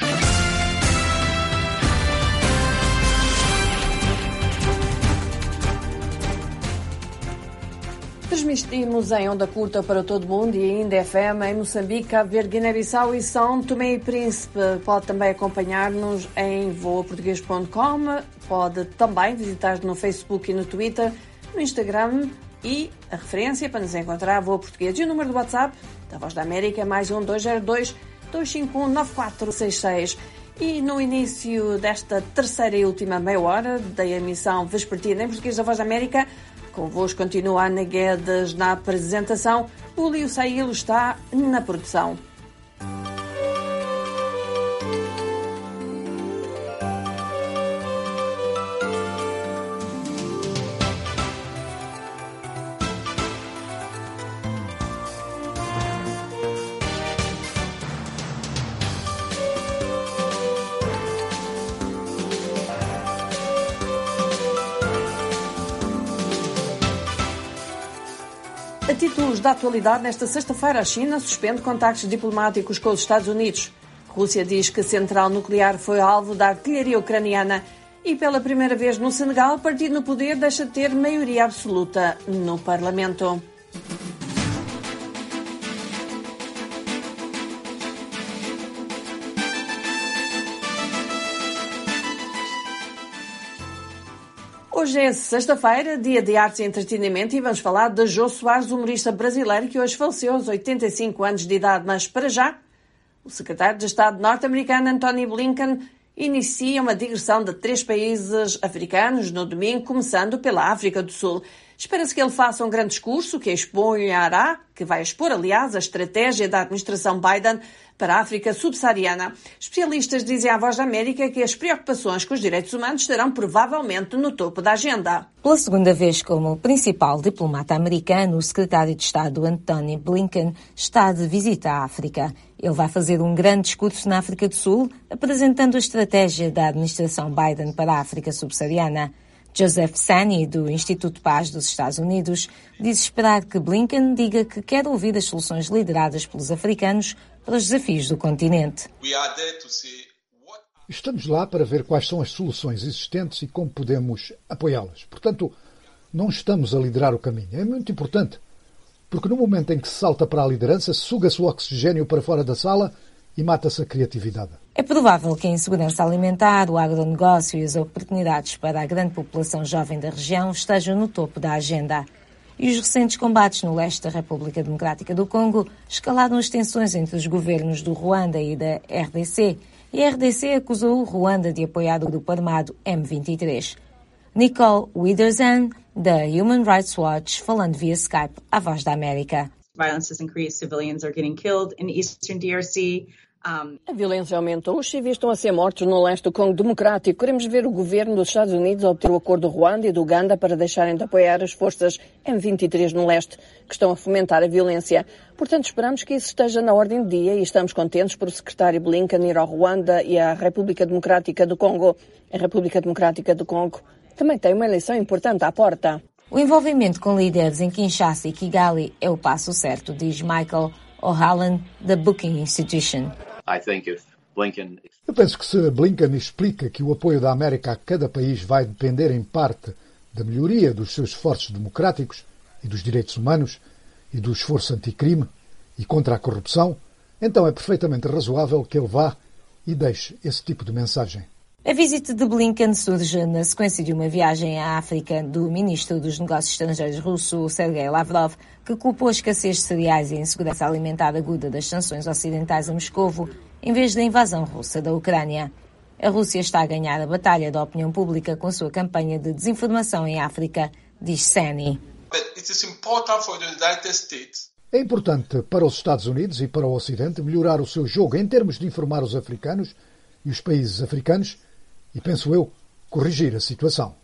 Transmitimos em onda curta para todo o mundo e ainda F M em Moçambique, Cabo Verde, Guiné-Bissau e São Tomé e Príncipe. Pode também acompanhar-nos em voa português ponto com. Pode também visitar-nos no Facebook e no Twitter, no Instagram. E a referência para nos encontrar, Voa Português. E o número do WhatsApp da Voz da América é mais um dois zero dois, dois cinco um, nove quatro seis seis. E no início desta terceira e última meia hora da emissão vespertina em português da Voz da América, convosco continua a Ana Guedes na apresentação. O Lio Sailo está na produção. A títulos da atualidade, nesta sexta-feira, a China suspende contactos diplomáticos com os Estados Unidos. A Rússia diz que a central nuclear foi alvo da artilharia ucraniana. E pela primeira vez no Senegal, o partido no poder deixa de ter maioria absoluta no Parlamento. Hoje é sexta-feira, dia de artes e entretenimento, e vamos falar de Jô Soares, humorista brasileiro que hoje faleceu aos oitenta e cinco anos de idade. Mas, para já, o secretário de Estado norte-americano Antony Blinken inicia uma digressão de três países africanos no domingo, começando pela África do Sul. Espera-se que ele faça um grande discurso que exponhará, que vai expor, aliás, a estratégia da administração Biden para a África subsaariana. Especialistas dizem à Voz da América que as preocupações com os direitos humanos estarão provavelmente no topo da agenda. Pela segunda vez como principal diplomata americano, o secretário de Estado Antony Blinken está de visita à África. Ele vai fazer um grande discurso na África do Sul, apresentando a estratégia da administração Biden para a África subsaariana. Joseph Sani, do Instituto Paz dos Estados Unidos, diz esperar que Blinken diga que quer ouvir as soluções lideradas pelos africanos para os desafios do continente. Estamos lá para ver quais são as soluções existentes e como podemos apoiá-las. Portanto, não estamos a liderar o caminho. É muito importante, porque no momento em que se salta para a liderança, suga-se o oxigênio para fora da sala e mata-se a criatividade. É provável que a insegurança alimentar, o agronegócio e as oportunidades para a grande população jovem da região estejam no topo da agenda. E os recentes combates no leste da República Democrática do Congo escalaram as tensões entre os governos do Ruanda e da R D C, e a R D C acusou o Ruanda de apoiar o grupo armado M vinte e três. Nicole Wiedersen, da Human Rights Watch, falando via Skype à Voz da América. Violence has increased, civilians are getting killed in eastern D R C. Um... A violência aumentou, os civis estão a ser mortos no leste do Congo Democrático. Queremos ver o governo dos Estados Unidos obter o acordo do Ruanda e do Uganda para deixarem de apoiar as forças M vinte e três no leste, que estão a fomentar a violência. Portanto, esperamos que isso esteja na ordem do dia e estamos contentes por o secretário Blinken ir ao Ruanda e à República Democrática do Congo. A República Democrática do Congo também tem uma eleição importante à porta. O envolvimento com líderes em Kinshasa e Kigali é o passo certo, diz Michael O'Halloran, da Booking Institution. Eu penso que se Blinken explica que o apoio da América a cada país vai depender em parte da melhoria dos seus esforços democráticos e dos direitos humanos e do esforço anticrime e contra a corrupção, então é perfeitamente razoável que ele vá e deixe esse tipo de mensagem. A visita de Blinken surge na sequência de uma viagem à África do ministro dos Negócios Estrangeiros russo, Sergei Lavrov, que culpou a escassez de cereais e a insegurança alimentar aguda das sanções ocidentais a Moscovo, em vez da invasão russa da Ucrânia. A Rússia está a ganhar a batalha da opinião pública com a sua campanha de desinformação em África, diz Sani. É importante para os Estados Unidos e para o Ocidente melhorar o seu jogo em termos de informar os africanos e os países africanos e, penso eu, corrigir a situação.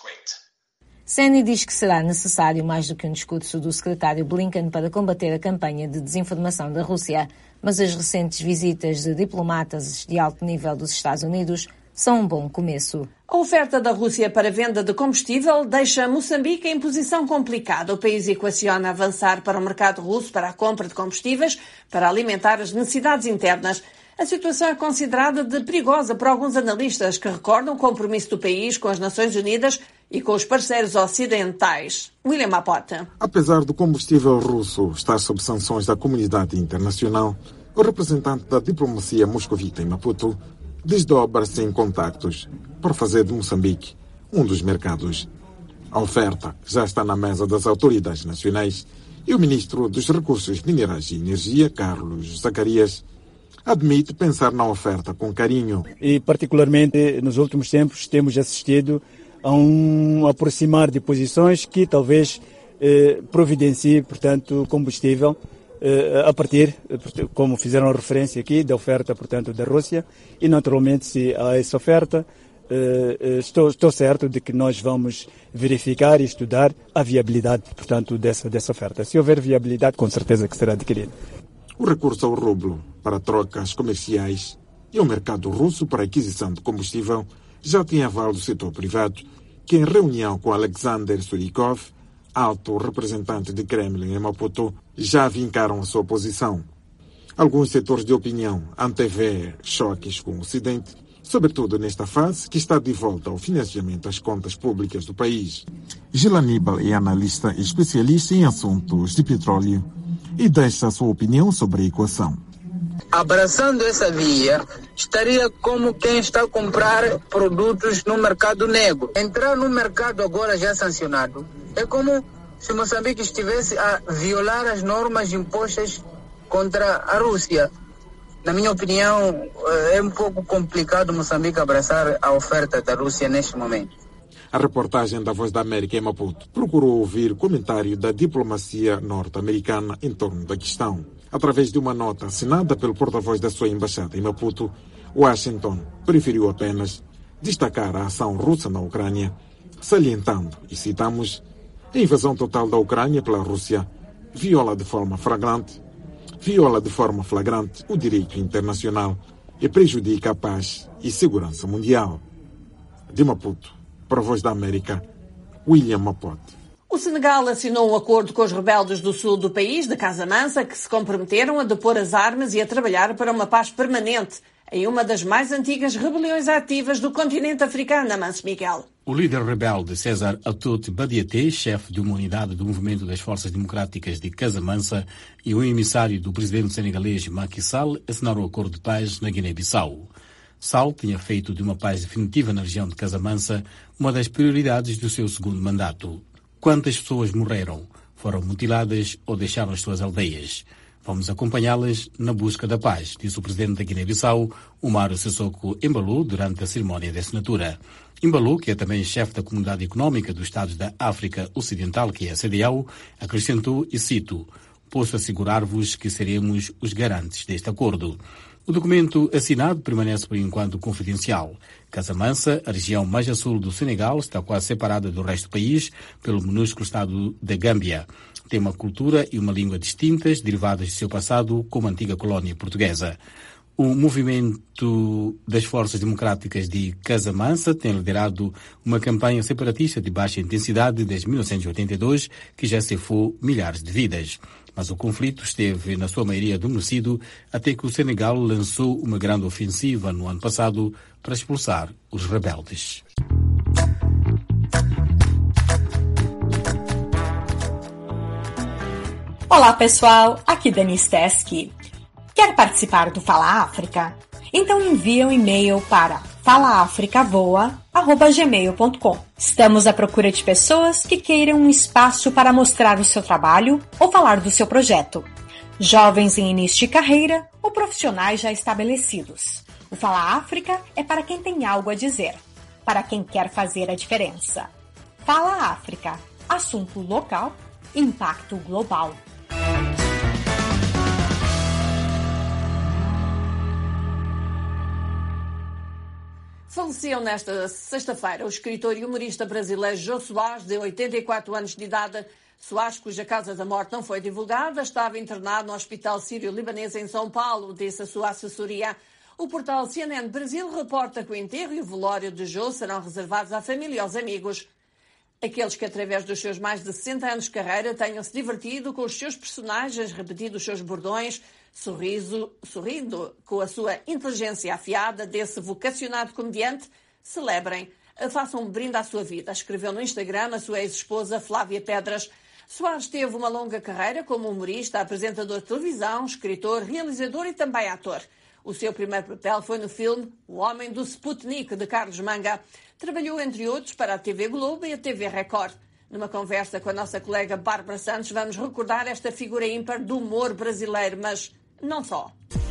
Seni diz que será necessário mais do que um discurso do secretário Blinken para combater a campanha de desinformação da Rússia, mas as recentes visitas de diplomatas de alto nível dos Estados Unidos são um bom começo. A oferta da Rússia para venda de combustível deixa Moçambique em posição complicada. O país equaciona avançar para o mercado russo para a compra de combustíveis para alimentar as necessidades internas. A situação é considerada de perigosa por alguns analistas que recordam o compromisso do país com as Nações Unidas e com os parceiros ocidentais. William Mapote. Apesar do combustível russo estar sob sanções da comunidade internacional, o representante da diplomacia moscovita em Maputo desdobra-se em contactos para fazer de Moçambique um dos mercados. A oferta já está na mesa das autoridades nacionais e o ministro dos Recursos Minerais e Energia, Carlos Zacarias, admite pensar na oferta com carinho. E, particularmente, nos últimos tempos, temos assistido a um aproximar de posições que talvez eh, providencie, portanto, combustível eh, a partir, como fizeram a referência aqui, da oferta, portanto, da Rússia. E, naturalmente, se há essa oferta, eh, estou, estou certo de que nós vamos verificar e estudar a viabilidade, portanto, dessa, dessa oferta. Se houver viabilidade, com certeza que será adquirida. O recurso ao rublo para trocas comerciais e o mercado russo para aquisição de combustível já tem aval do setor privado, que em reunião com Alexander Surikov, alto representante de Kremlin em Maputo, já vincaram a sua posição. Alguns setores de opinião antevêem choques com o Ocidente, sobretudo nesta fase que está de volta ao financiamento das contas públicas do país. Gil Aníbal é analista e especialista em assuntos de petróleo e deixa a sua opinião sobre a equação. Abraçando essa via, estaria como quem está a comprar produtos no mercado negro. Entrar no mercado agora já sancionado é como se Moçambique estivesse a violar as normas impostas contra a Rússia. Na minha opinião, é um pouco complicado Moçambique abraçar a oferta da Rússia neste momento. A reportagem da Voz da América em Maputo procurou ouvir comentário da diplomacia norte-americana em torno da questão. Através de uma nota assinada pelo porta-voz da sua embaixada em Maputo, Washington preferiu apenas destacar a ação russa na Ucrânia, salientando, e citamos, a invasão total da Ucrânia pela Rússia viola de forma flagrante, viola de forma flagrante o direito internacional e prejudica a paz e segurança mundial. De Maputo, para a Voz da América, William Mapote. O Senegal assinou um acordo com os rebeldes do sul do país, de Casamance, que se comprometeram a depor as armas e a trabalhar para uma paz permanente em uma das mais antigas rebeliões ativas do continente africano, Amancio Miguel. O líder rebelde César Atoute Badiaté, chefe de uma unidade do Movimento das Forças Democráticas de Casamance, e o emissário do presidente senegalês Macky Sall assinaram o acordo de paz na Guiné-Bissau. Sall tinha feito de uma paz definitiva na região de Casamance uma das prioridades do seu segundo mandato. Quantas pessoas morreram, foram mutiladas ou deixaram as suas aldeias? Vamos acompanhá-las na busca da paz, disse o presidente da Guiné-Bissau, Umaru Sissoko Embalo, durante a cerimónia de assinatura. Embalo, que é também chefe da Comunidade Económica dos Estados da África Ocidental, que é a C D A O, acrescentou, e cito, posso assegurar-vos que seremos os garantes deste acordo. O documento assinado permanece por enquanto confidencial. Casamance, a região mais a sul do Senegal, está quase separada do resto do país pelo minúsculo estado da Gâmbia. Tem uma cultura e uma língua distintas, derivadas de seu passado como antiga colónia portuguesa. O movimento das Forças Democráticas de Casamance tem liderado uma campanha separatista de baixa intensidade desde mil novecentos e oitenta e dois, que já ceifou milhares de vidas. Mas o conflito esteve, na sua maioria, adormecido até que o Senegal lançou uma grande ofensiva no ano passado para expulsar os rebeldes. Olá pessoal, aqui Dani Steski. Quer participar do Fala África? Então envie um e-mail para fala africa voa arroba gmail ponto com. Estamos à procura de pessoas que queiram um espaço para mostrar o seu trabalho ou falar do seu projeto. Jovens em início de carreira ou profissionais já estabelecidos. O Fala África é para quem tem algo a dizer, para quem quer fazer a diferença. Fala África, assunto local, impacto global. Faleceu nesta sexta-feira o escritor e humorista brasileiro Jô Soares, de oitenta e quatro anos de idade. Soares, cuja causa da morte não foi divulgada, estava internado no Hospital Sírio-Libanês em São Paulo, disse a sua assessoria. O portal C N N Brasil reporta que o enterro e o velório de Jô serão reservados à família e aos amigos. Aqueles que, através dos seus mais de sessenta anos de carreira, tenham-se divertido com os seus personagens, repetido os seus bordões, sorriso, sorrindo com a sua inteligência afiada desse vocacionado comediante, celebrem, façam um brinde à sua vida, escreveu no Instagram a sua ex-esposa Flávia Pedras. Soares teve uma longa carreira como humorista, apresentador de televisão, escritor, realizador e também ator. O seu primeiro papel foi no filme O Homem do Sputnik, de Carlos Manga. Trabalhou, entre outros, para a T V Globo e a T V Record. Numa conversa com a nossa colega Bárbara Santos, vamos recordar esta figura ímpar do humor brasileiro, mas não só.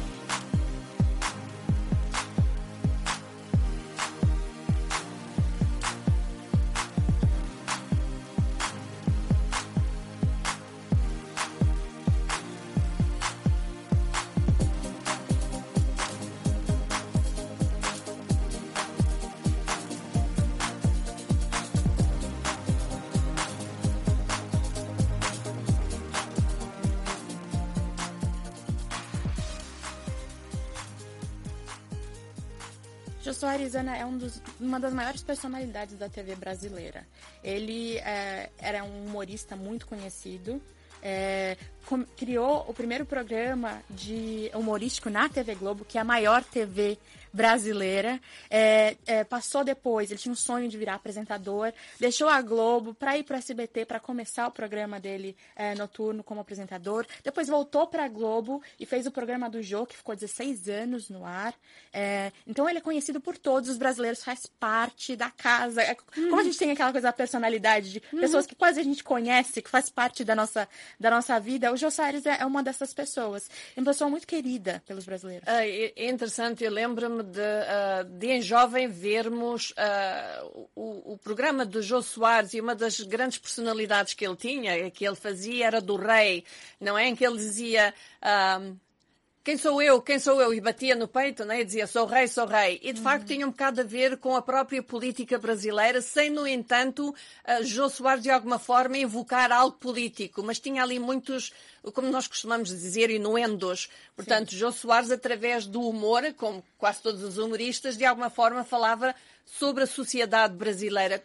Jô Soares é um dos, uma das maiores personalidades da T V brasileira. Ele é, era um humorista muito conhecido, é, com, criou o primeiro programa de humorístico na T V Globo, que é a maior T V brasileira. É, é, passou depois, ele tinha um sonho de virar apresentador, deixou a Globo para ir para o S B T para começar o programa dele é, noturno como apresentador. Depois voltou para a Globo e fez o programa do Jô, que ficou dezesseis anos no ar. É, então ele é conhecido por todos os brasileiros, faz parte da casa. É, uhum. Como a gente tem aquela coisa da personalidade de uhum. pessoas que quase a gente conhece, que faz parte da nossa, da nossa vida, o Jô Soares é uma dessas pessoas. É uma pessoa muito querida pelos brasileiros. É, é interessante, eu lembro-me de, uh, de em jovem vermos uh, o, o programa do Jô Soares, e uma das grandes personalidades que ele tinha, que ele fazia, era do rei, não é? Em que ele dizia... Uh, Quem sou eu? Quem sou eu? E batia no peito, né? E dizia, sou rei, sou rei. E, de uhum. facto, tinha um bocado a ver com a própria política brasileira, sem, no entanto, uh, Jô Soares, de alguma forma, invocar algo político. Mas tinha ali muitos, como nós costumamos dizer, inuendos. Portanto, Sim. Jô Soares, através do humor, como quase todos os humoristas, de alguma forma falava sobre a sociedade brasileira.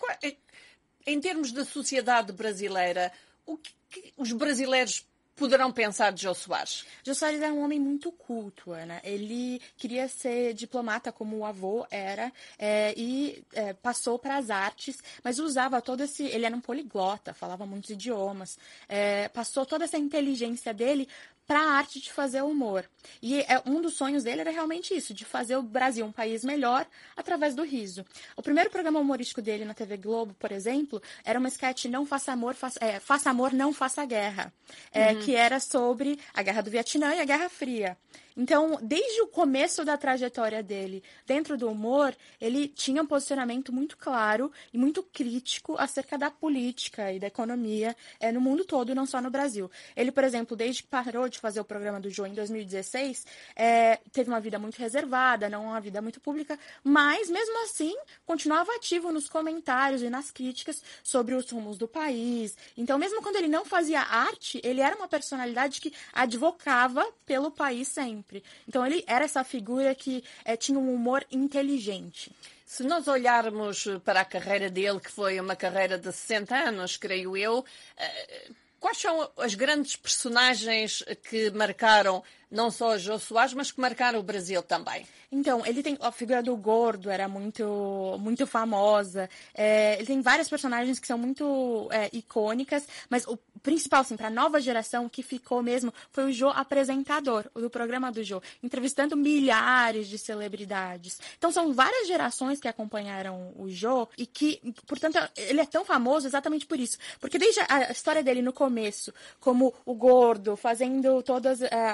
Em termos da sociedade brasileira, o que, que os brasileiros poderão pensar de Jô Soares? Jô Soares é um homem muito culto, Ana. Ele queria ser diplomata como o avô era é, e é, passou para as artes, mas usava todo esse... Ele era um poliglota, falava muitos idiomas. É, passou toda essa inteligência dele para a arte de fazer humor. E é, um dos sonhos dele era realmente isso, de fazer o Brasil um país melhor através do riso. O primeiro programa humorístico dele na T V Globo, por exemplo, era uma sketch Não Faça Amor, faça, é, faça Amor, Não Faça Guerra, é, uhum. que era sobre a Guerra do Vietnã e a Guerra Fria. Então, desde o começo da trajetória dele, dentro do humor, ele tinha um posicionamento muito claro e muito crítico acerca da política e da economia é, no mundo todo, não só no Brasil. Ele, por exemplo, desde que parou de fazer o programa do Jô em dois mil e dezesseis, é, teve uma vida muito reservada, não uma vida muito pública, mas, mesmo assim, continuava ativo nos comentários e nas críticas sobre os rumos do país. Então, mesmo quando ele não fazia arte, ele era uma personalidade que advocava pelo país sempre. Então, ele era essa figura que é, tinha um humor inteligente. Se nós olharmos para a carreira dele, que foi uma carreira de sessenta anos, creio eu, quais são as grandes personagens que marcaram não só o Jô Soares, mas que marcaram o Brasil também? Então, ele tem a figura do Gordo, era muito, muito famosa. É, ele tem várias personagens que são muito é, icônicas, mas o principal, assim, para a nova geração, que ficou mesmo, foi o Jô apresentador, o do programa do Jô, entrevistando milhares de celebridades. Então, são várias gerações que acompanharam o Jô e que, portanto, ele é tão famoso exatamente por isso. Porque desde a história dele no começo, como o Gordo, fazendo todas uh, aquelas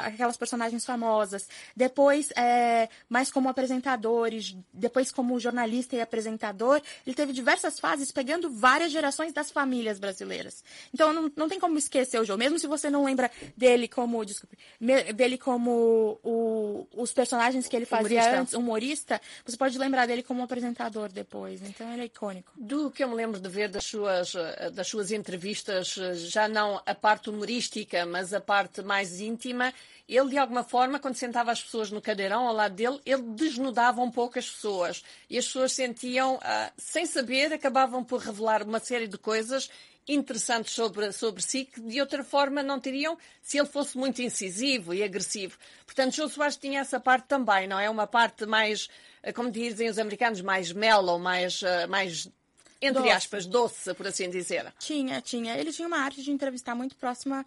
personagens famosas, depois é, mais como apresentador, depois como jornalista e apresentador. Ele teve diversas fases pegando várias gerações das famílias brasileiras. Então não, não tem como esquecer o Jô, mesmo se você não lembra dele como, desculpe, dele como o, os personagens que ele fazia humorista. antes, humorista, você pode lembrar dele como apresentador depois. Então ele é icônico. Do que eu me lembro de ver das suas, das suas entrevistas, já não a parte humorística, mas a parte mais íntima, ele de alguma forma, quando sentava as pessoas no cadeirão ao lado dele, ele desnudava um pouco as pessoas. E as pessoas sentiam, uh, sem saber, acabavam por revelar uma série de coisas interessantes sobre, sobre si, que de outra forma não teriam se ele fosse muito incisivo e agressivo. Portanto, Jô Soares tinha essa parte também, não é? Uma parte mais, como dizem os americanos, mais mellow, mais, mais entre doce. aspas, doce, por assim dizer. Tinha, tinha. Ele tinha uma arte de entrevistar muito próxima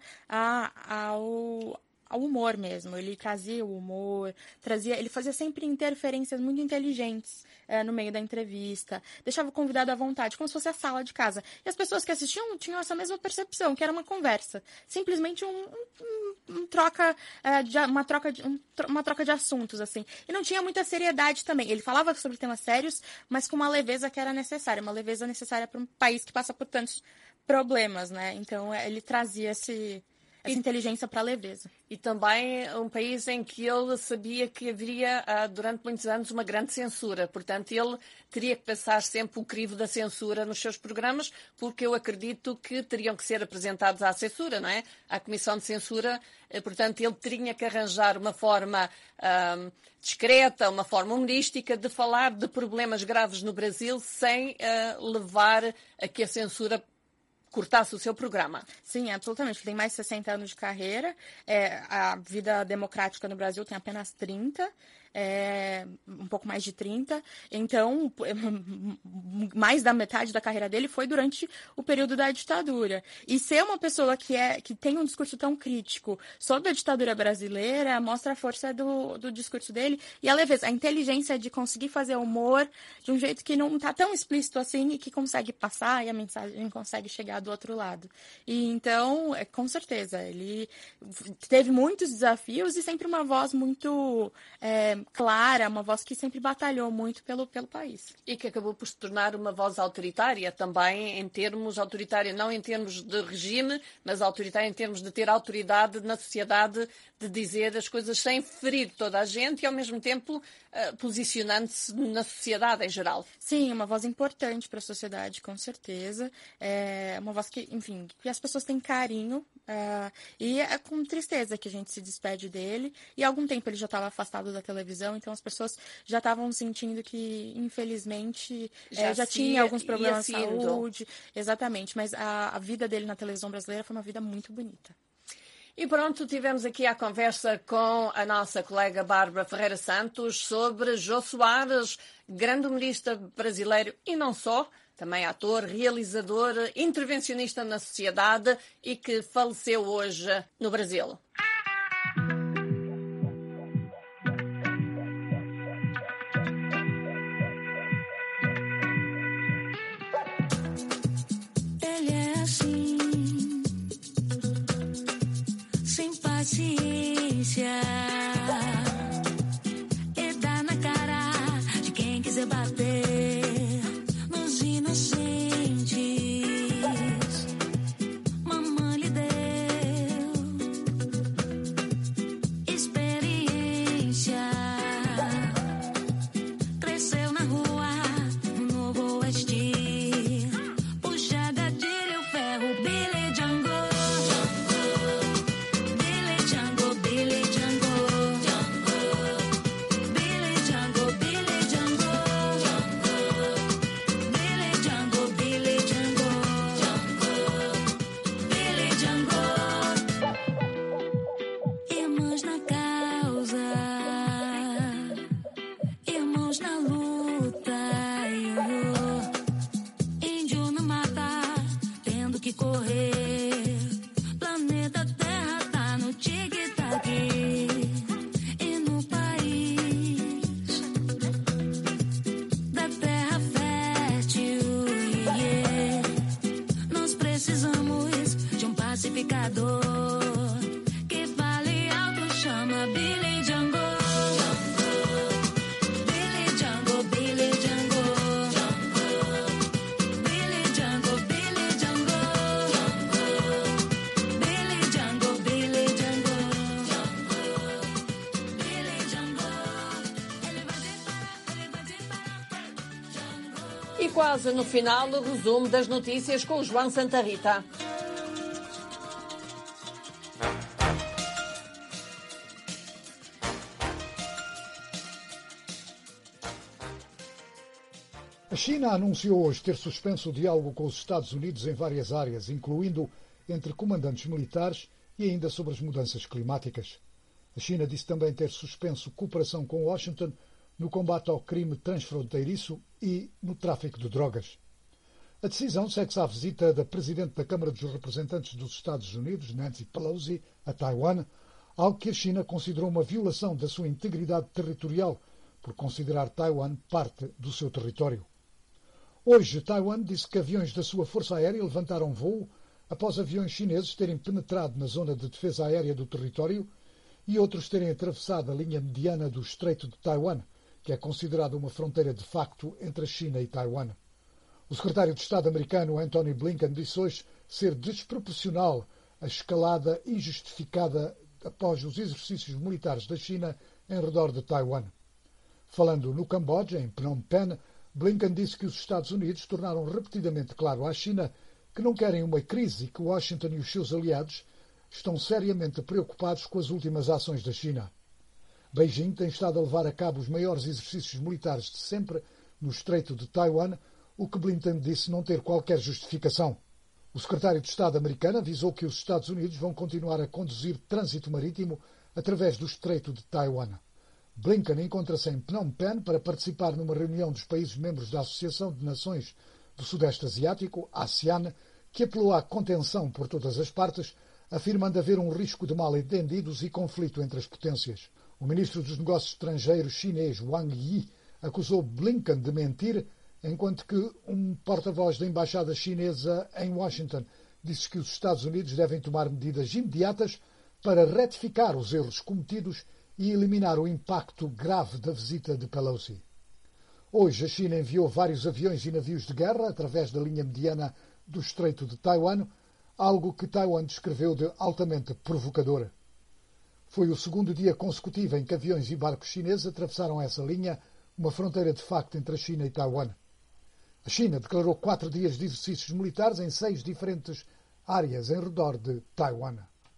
a, ao... ao humor mesmo. Ele trazia o humor, trazia, ele fazia sempre interferências muito inteligentes é, no meio da entrevista, deixava o convidado à vontade, como se fosse a sala de casa. E as pessoas que assistiam tinham essa mesma percepção, que era uma conversa, simplesmente um, um, um troca, é, de, uma, troca de, um, uma troca de assuntos, assim. E não tinha muita seriedade também. Ele falava sobre temas sérios, mas com uma leveza que era necessária, uma leveza necessária para um país que passa por tantos problemas, né? Então, ele trazia esse... essa inteligência para a leveza. E também um país em que ele sabia que haveria, durante muitos anos, uma grande censura. Portanto, ele teria que passar sempre o crivo da censura nos seus programas, porque eu acredito que teriam que ser apresentados à censura, não é? À Comissão de Censura. Portanto, ele teria que arranjar uma forma um, discreta, uma forma humorística de falar de problemas graves no Brasil sem uh, levar a que a censura cortasse o seu programa. Sim, absolutamente. Ele tem mais de sessenta anos de carreira. É, a vida democrática no Brasil tem apenas trinta. É, um pouco mais de trinta. Então, mais da metade da carreira dele foi durante o período da ditadura. E ser uma pessoa que, é, que tem um discurso tão crítico sobre a ditadura brasileira mostra a força do, do discurso dele e a leveza, a inteligência de conseguir fazer humor de um jeito que não está tão explícito assim e que consegue passar e a mensagem consegue chegar do outro lado. E então, é, com certeza, ele teve muitos desafios e sempre uma voz muito é, clara, uma voz que sempre batalhou muito pelo, pelo país. E que acabou por se tornar uma voz autoritária também, em termos autoritária, não em termos de regime, mas autoritária em termos de ter autoridade na sociedade, de dizer as coisas sem ferir toda a gente e, ao mesmo tempo, uh, posicionando-se na sociedade em geral. Sim, uma voz importante para a sociedade, com certeza. É uma voz que, enfim, que as pessoas têm carinho. Uh, e é com tristeza que a gente se despede dele. E há algum tempo ele já estava afastado da televisão, então as pessoas já estavam sentindo que, infelizmente, já, é, já se, tinha alguns problemas de saúde. Exatamente, mas a, a vida dele na televisão brasileira foi uma vida muito bonita. E pronto, tivemos aqui a conversa com a nossa colega Bárbara Ferreira Santos sobre Jô Soares, grande humorista brasileiro e não só, também ator, realizador, intervencionista na sociedade e que faleceu hoje no Brasil. Ele é assim, sem paciência, e dá na cara de quem quiser bater. pacificador que fale alto, chama quase no final, o resumo das notícias com o João Santa Rita. A China anunciou hoje ter suspenso o diálogo com os Estados Unidos em várias áreas, incluindo entre comandantes militares e ainda sobre as mudanças climáticas. A China disse também ter suspenso cooperação com Washington no combate ao crime transfronteiriço e no tráfico de drogas. A decisão segue-se à visita da Presidente da Câmara dos Representantes dos Estados Unidos, Nancy Pelosi, a Taiwan, algo que a China considerou uma violação da sua integridade territorial por considerar Taiwan parte do seu território. Hoje, Taiwan disse que aviões da sua Força Aérea levantaram voo após aviões chineses terem penetrado na zona de defesa aérea do território e outros terem atravessado a linha mediana do Estreito de Taiwan, que é considerada uma fronteira de facto entre a China e Taiwan. O secretário de Estado americano Antony Blinken disse hoje ser desproporcional a escalada injustificada após os exercícios militares da China em redor de Taiwan. Falando no Camboja, em Phnom Penh, Blinken disse que os Estados Unidos tornaram repetidamente claro à China que não querem uma crise e que Washington e os seus aliados estão seriamente preocupados com as últimas ações da China. Beijing tem estado a levar a cabo os maiores exercícios militares de sempre no Estreito de Taiwan, o que Blinken disse não ter qualquer justificação. O secretário de Estado americano avisou que os Estados Unidos vão continuar a conduzir trânsito marítimo através do Estreito de Taiwan. Blinken encontra-se em Phnom Penh para participar numa reunião dos países membros da Associação de Nações do Sudeste Asiático, ASEAN, que apelou à contenção por todas as partes, afirmando haver um risco de mal-entendidos e conflito entre as potências. O ministro dos Negócios Estrangeiros chinês Wang Yi acusou Blinken de mentir, enquanto que um porta-voz da Embaixada Chinesa em Washington disse que os Estados Unidos devem tomar medidas imediatas para retificar os erros cometidos e eliminar o impacto grave da visita de Pelosi. Hoje, a China enviou vários aviões e navios de guerra através da linha mediana do Estreito de Taiwan, algo que Taiwan descreveu de altamente provocador. Foi o segundo dia consecutivo em que aviões e barcos chineses atravessaram essa linha, uma fronteira de facto entre a China e Taiwan. A China declarou quatro dias de exercícios militares em seis diferentes áreas em redor de Taiwan.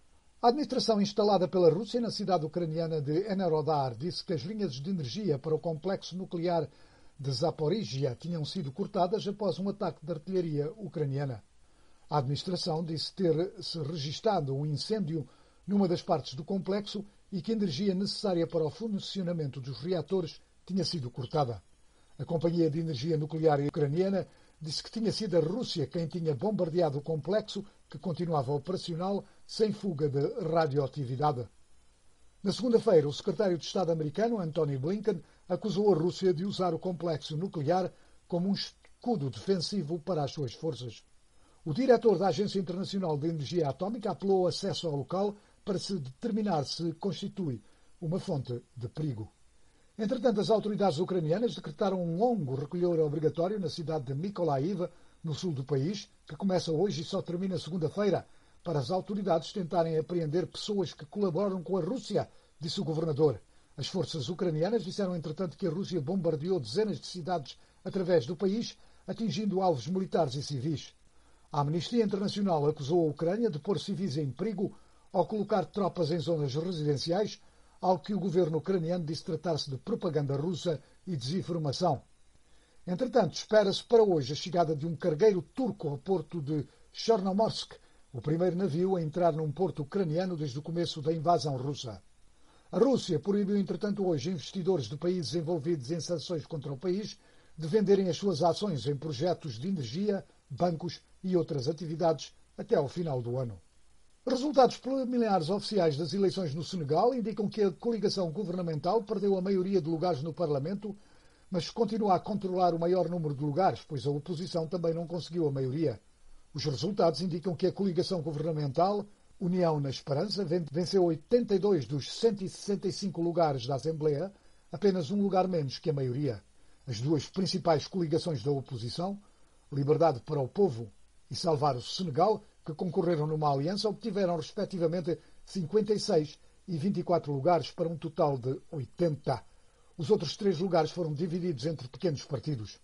A administração instalada pela Rússia na cidade ucraniana de Enerhodar disse que as linhas de energia para o complexo nuclear de Zaporizhia tinham sido cortadas após um ataque de artilharia ucraniana. A administração disse ter-se registado um incêndio numa das partes do complexo e que a energia necessária para o funcionamento dos reatores tinha sido cortada. A Companhia de Energia Nuclear Ucraniana disse que tinha sido a Rússia quem tinha bombardeado o complexo, que continuava operacional, sem fuga de radioatividade. Na segunda-feira, o secretário de Estado americano, Antony Blinken, acusou a Rússia de usar o complexo nuclear como um escudo defensivo para as suas forças. O diretor da Agência Internacional de Energia Atómica apelou acesso ao local para se determinar se constitui uma fonte de perigo. Entretanto, as autoridades ucranianas decretaram um longo recolher obrigatório na cidade de Mykolaiv, no sul do país, que começa hoje e só termina segunda-feira, para as autoridades tentarem apreender pessoas que colaboram com a Rússia, disse o governador. As forças ucranianas disseram, entretanto, que a Rússia bombardeou dezenas de cidades através do país, atingindo alvos militares e civis. A Amnistia Internacional acusou a Ucrânia de pôr civis em perigo ao colocar tropas em zonas residenciais, ao que o governo ucraniano disse tratar-se de propaganda russa e desinformação. Entretanto, espera-se para hoje a chegada de um cargueiro turco ao porto de Chernomorsk, o primeiro navio a entrar num porto ucraniano desde o começo da invasão russa. A Rússia proibiu, entretanto, hoje investidores de países envolvidos em sanções contra o país de venderem as suas ações em projetos de energia, bancos e outras atividades até ao final do ano. Resultados preliminares oficiais das eleições no Senegal indicam que a coligação governamental perdeu a maioria de lugares no Parlamento, mas continua a controlar o maior número de lugares, pois a oposição também não conseguiu a maioria. Os resultados indicam que a coligação governamental, União na Esperança, venceu oitenta e dois dos cento e sessenta e cinco lugares da Assembleia, apenas um lugar menos que a maioria. As duas principais coligações da oposição, Liberdade para o Povo e Salvar o Senegal, que concorreram numa aliança, obtiveram respectivamente cinquenta e seis e vinte e quatro lugares para um total de oitenta. Os outros três lugares foram divididos entre pequenos partidos.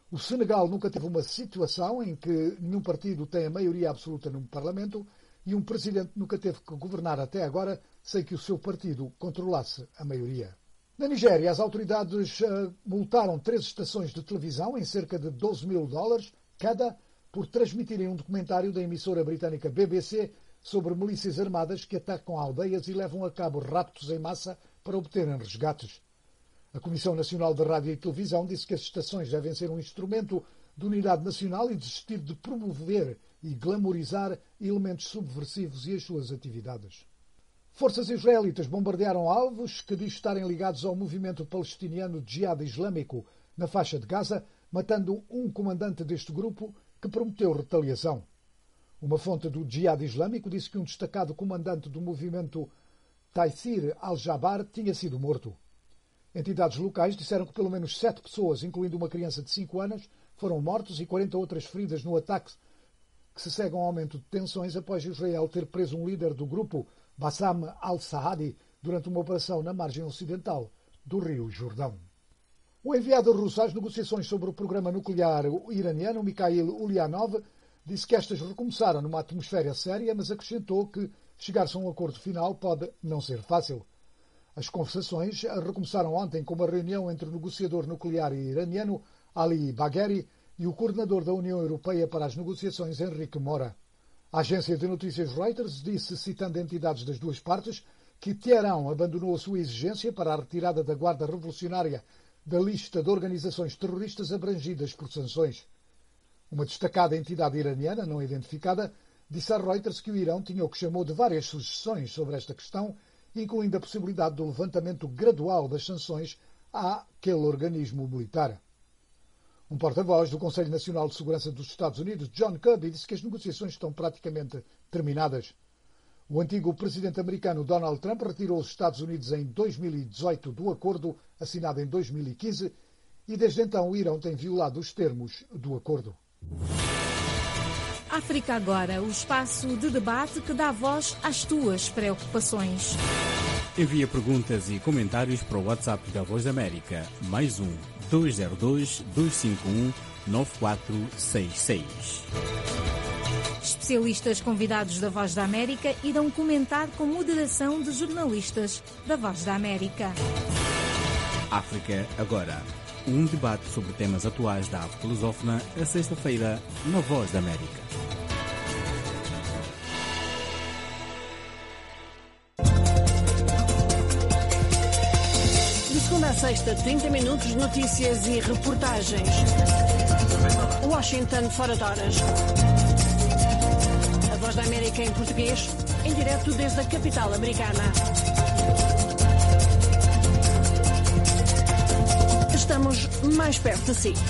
O Senegal nunca teve uma situação em que nenhum partido tem a maioria absoluta no Parlamento e um presidente nunca teve que governar até agora sem que o seu partido controlasse a maioria. Na Nigéria, as autoridades uh, multaram três estações de televisão em cerca de doze mil dólares cada por transmitirem um documentário da emissora britânica B B C sobre milícias armadas que atacam aldeias e levam a cabo raptos em massa para obterem resgates. A Comissão Nacional de Rádio e Televisão disse que as estações devem ser um instrumento de unidade nacional e desistir de promover e glamorizar elementos subversivos e as suas atividades. Forças israelitas bombardearam alvos que diz estarem ligados ao movimento palestiniano Jihad Islâmico na faixa de Gaza, matando um comandante deste grupo que prometeu retaliação. Uma fonte do Jihad Islâmico disse que um destacado comandante do movimento Taysir al-Jabbar tinha sido morto. Entidades locais disseram que pelo menos sete pessoas, incluindo uma criança de cinco anos, foram mortas e quarenta outras feridas no ataque que se segue a um aumento de tensões após Israel ter preso um líder do grupo, Bassam al-Sahadi, durante uma operação na margem ocidental do rio Jordão. O enviado russo às negociações sobre o programa nuclear iraniano, Mikhail Ulyanov, disse que estas recomeçaram numa atmosfera séria, mas acrescentou que chegar-se a um acordo final pode não ser fácil. As conversações recomeçaram ontem com uma reunião entre o negociador nuclear iraniano Ali Bagheri e o coordenador da União Europeia para as negociações, Enrique Mora. A agência de notícias Reuters disse, citando entidades das duas partes, que Teherão abandonou a sua exigência para a retirada da Guarda Revolucionária da lista de organizações terroristas abrangidas por sanções. Uma destacada entidade iraniana, não identificada, disse a Reuters que o Irão tinha o que chamou de várias sugestões sobre esta questão, incluindo a possibilidade do levantamento gradual das sanções àquele organismo militar. Um porta-voz do Conselho Nacional de Segurança dos Estados Unidos, John Kirby, disse que as negociações estão praticamente terminadas. O antigo presidente americano Donald Trump retirou os Estados Unidos em dois mil e dezoito do acordo assinado em dois mil e quinze e desde então o Irão tem violado os termos do acordo. África Agora, o espaço de debate que dá voz às tuas preocupações. Envia perguntas e comentários para o WhatsApp da Voz da América, mais um dois zero dois, dois cinco um, nove quatro seis seis. Especialistas convidados da Voz da América irão comentar com moderação de jornalistas da Voz da América. África Agora, um debate sobre temas atuais da África lusófona, a sexta-feira, na Voz da América. De segunda a sexta, trinta minutos de notícias e reportagens. Washington fora de horas. A Voz da América em português, em direto desde a capital americana. Estamos mais perto de si.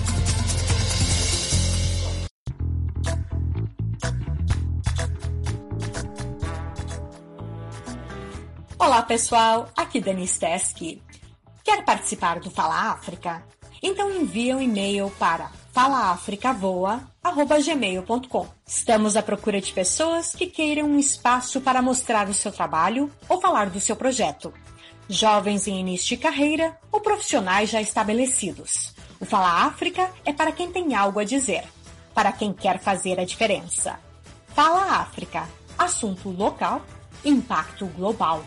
Olá pessoal, aqui Denise Teske. Quer participar do Fala África? Então envia um e-mail para fala africa voa arroba gmail ponto com. Estamos à procura de pessoas que queiram um espaço para mostrar o seu trabalho ou falar do seu projeto. Jovens em início de carreira ou profissionais já estabelecidos. O Fala África é para quem tem algo a dizer, para quem quer fazer a diferença. Fala África, assunto local, impacto global.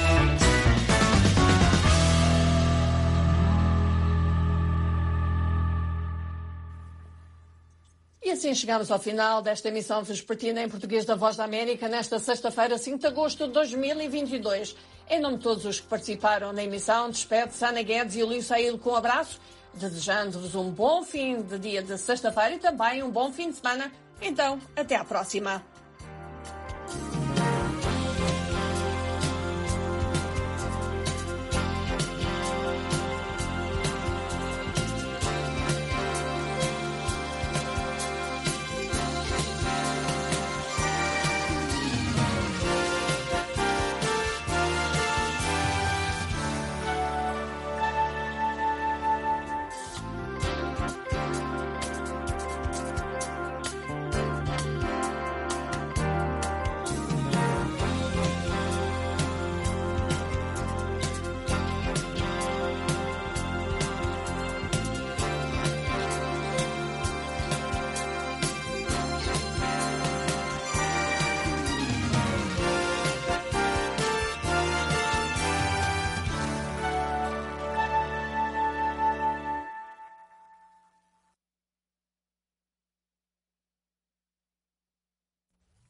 E assim chegamos ao final desta emissão vespertina em português da Voz da América nesta sexta-feira, cinco de agosto de dois mil e vinte e dois. Em nome de todos os que participaram na emissão, despede-se Ana Guedes e Luís Saíl com um abraço, desejando-vos um bom fim de dia de sexta-feira e também um bom fim de semana. Então, até à próxima.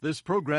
This program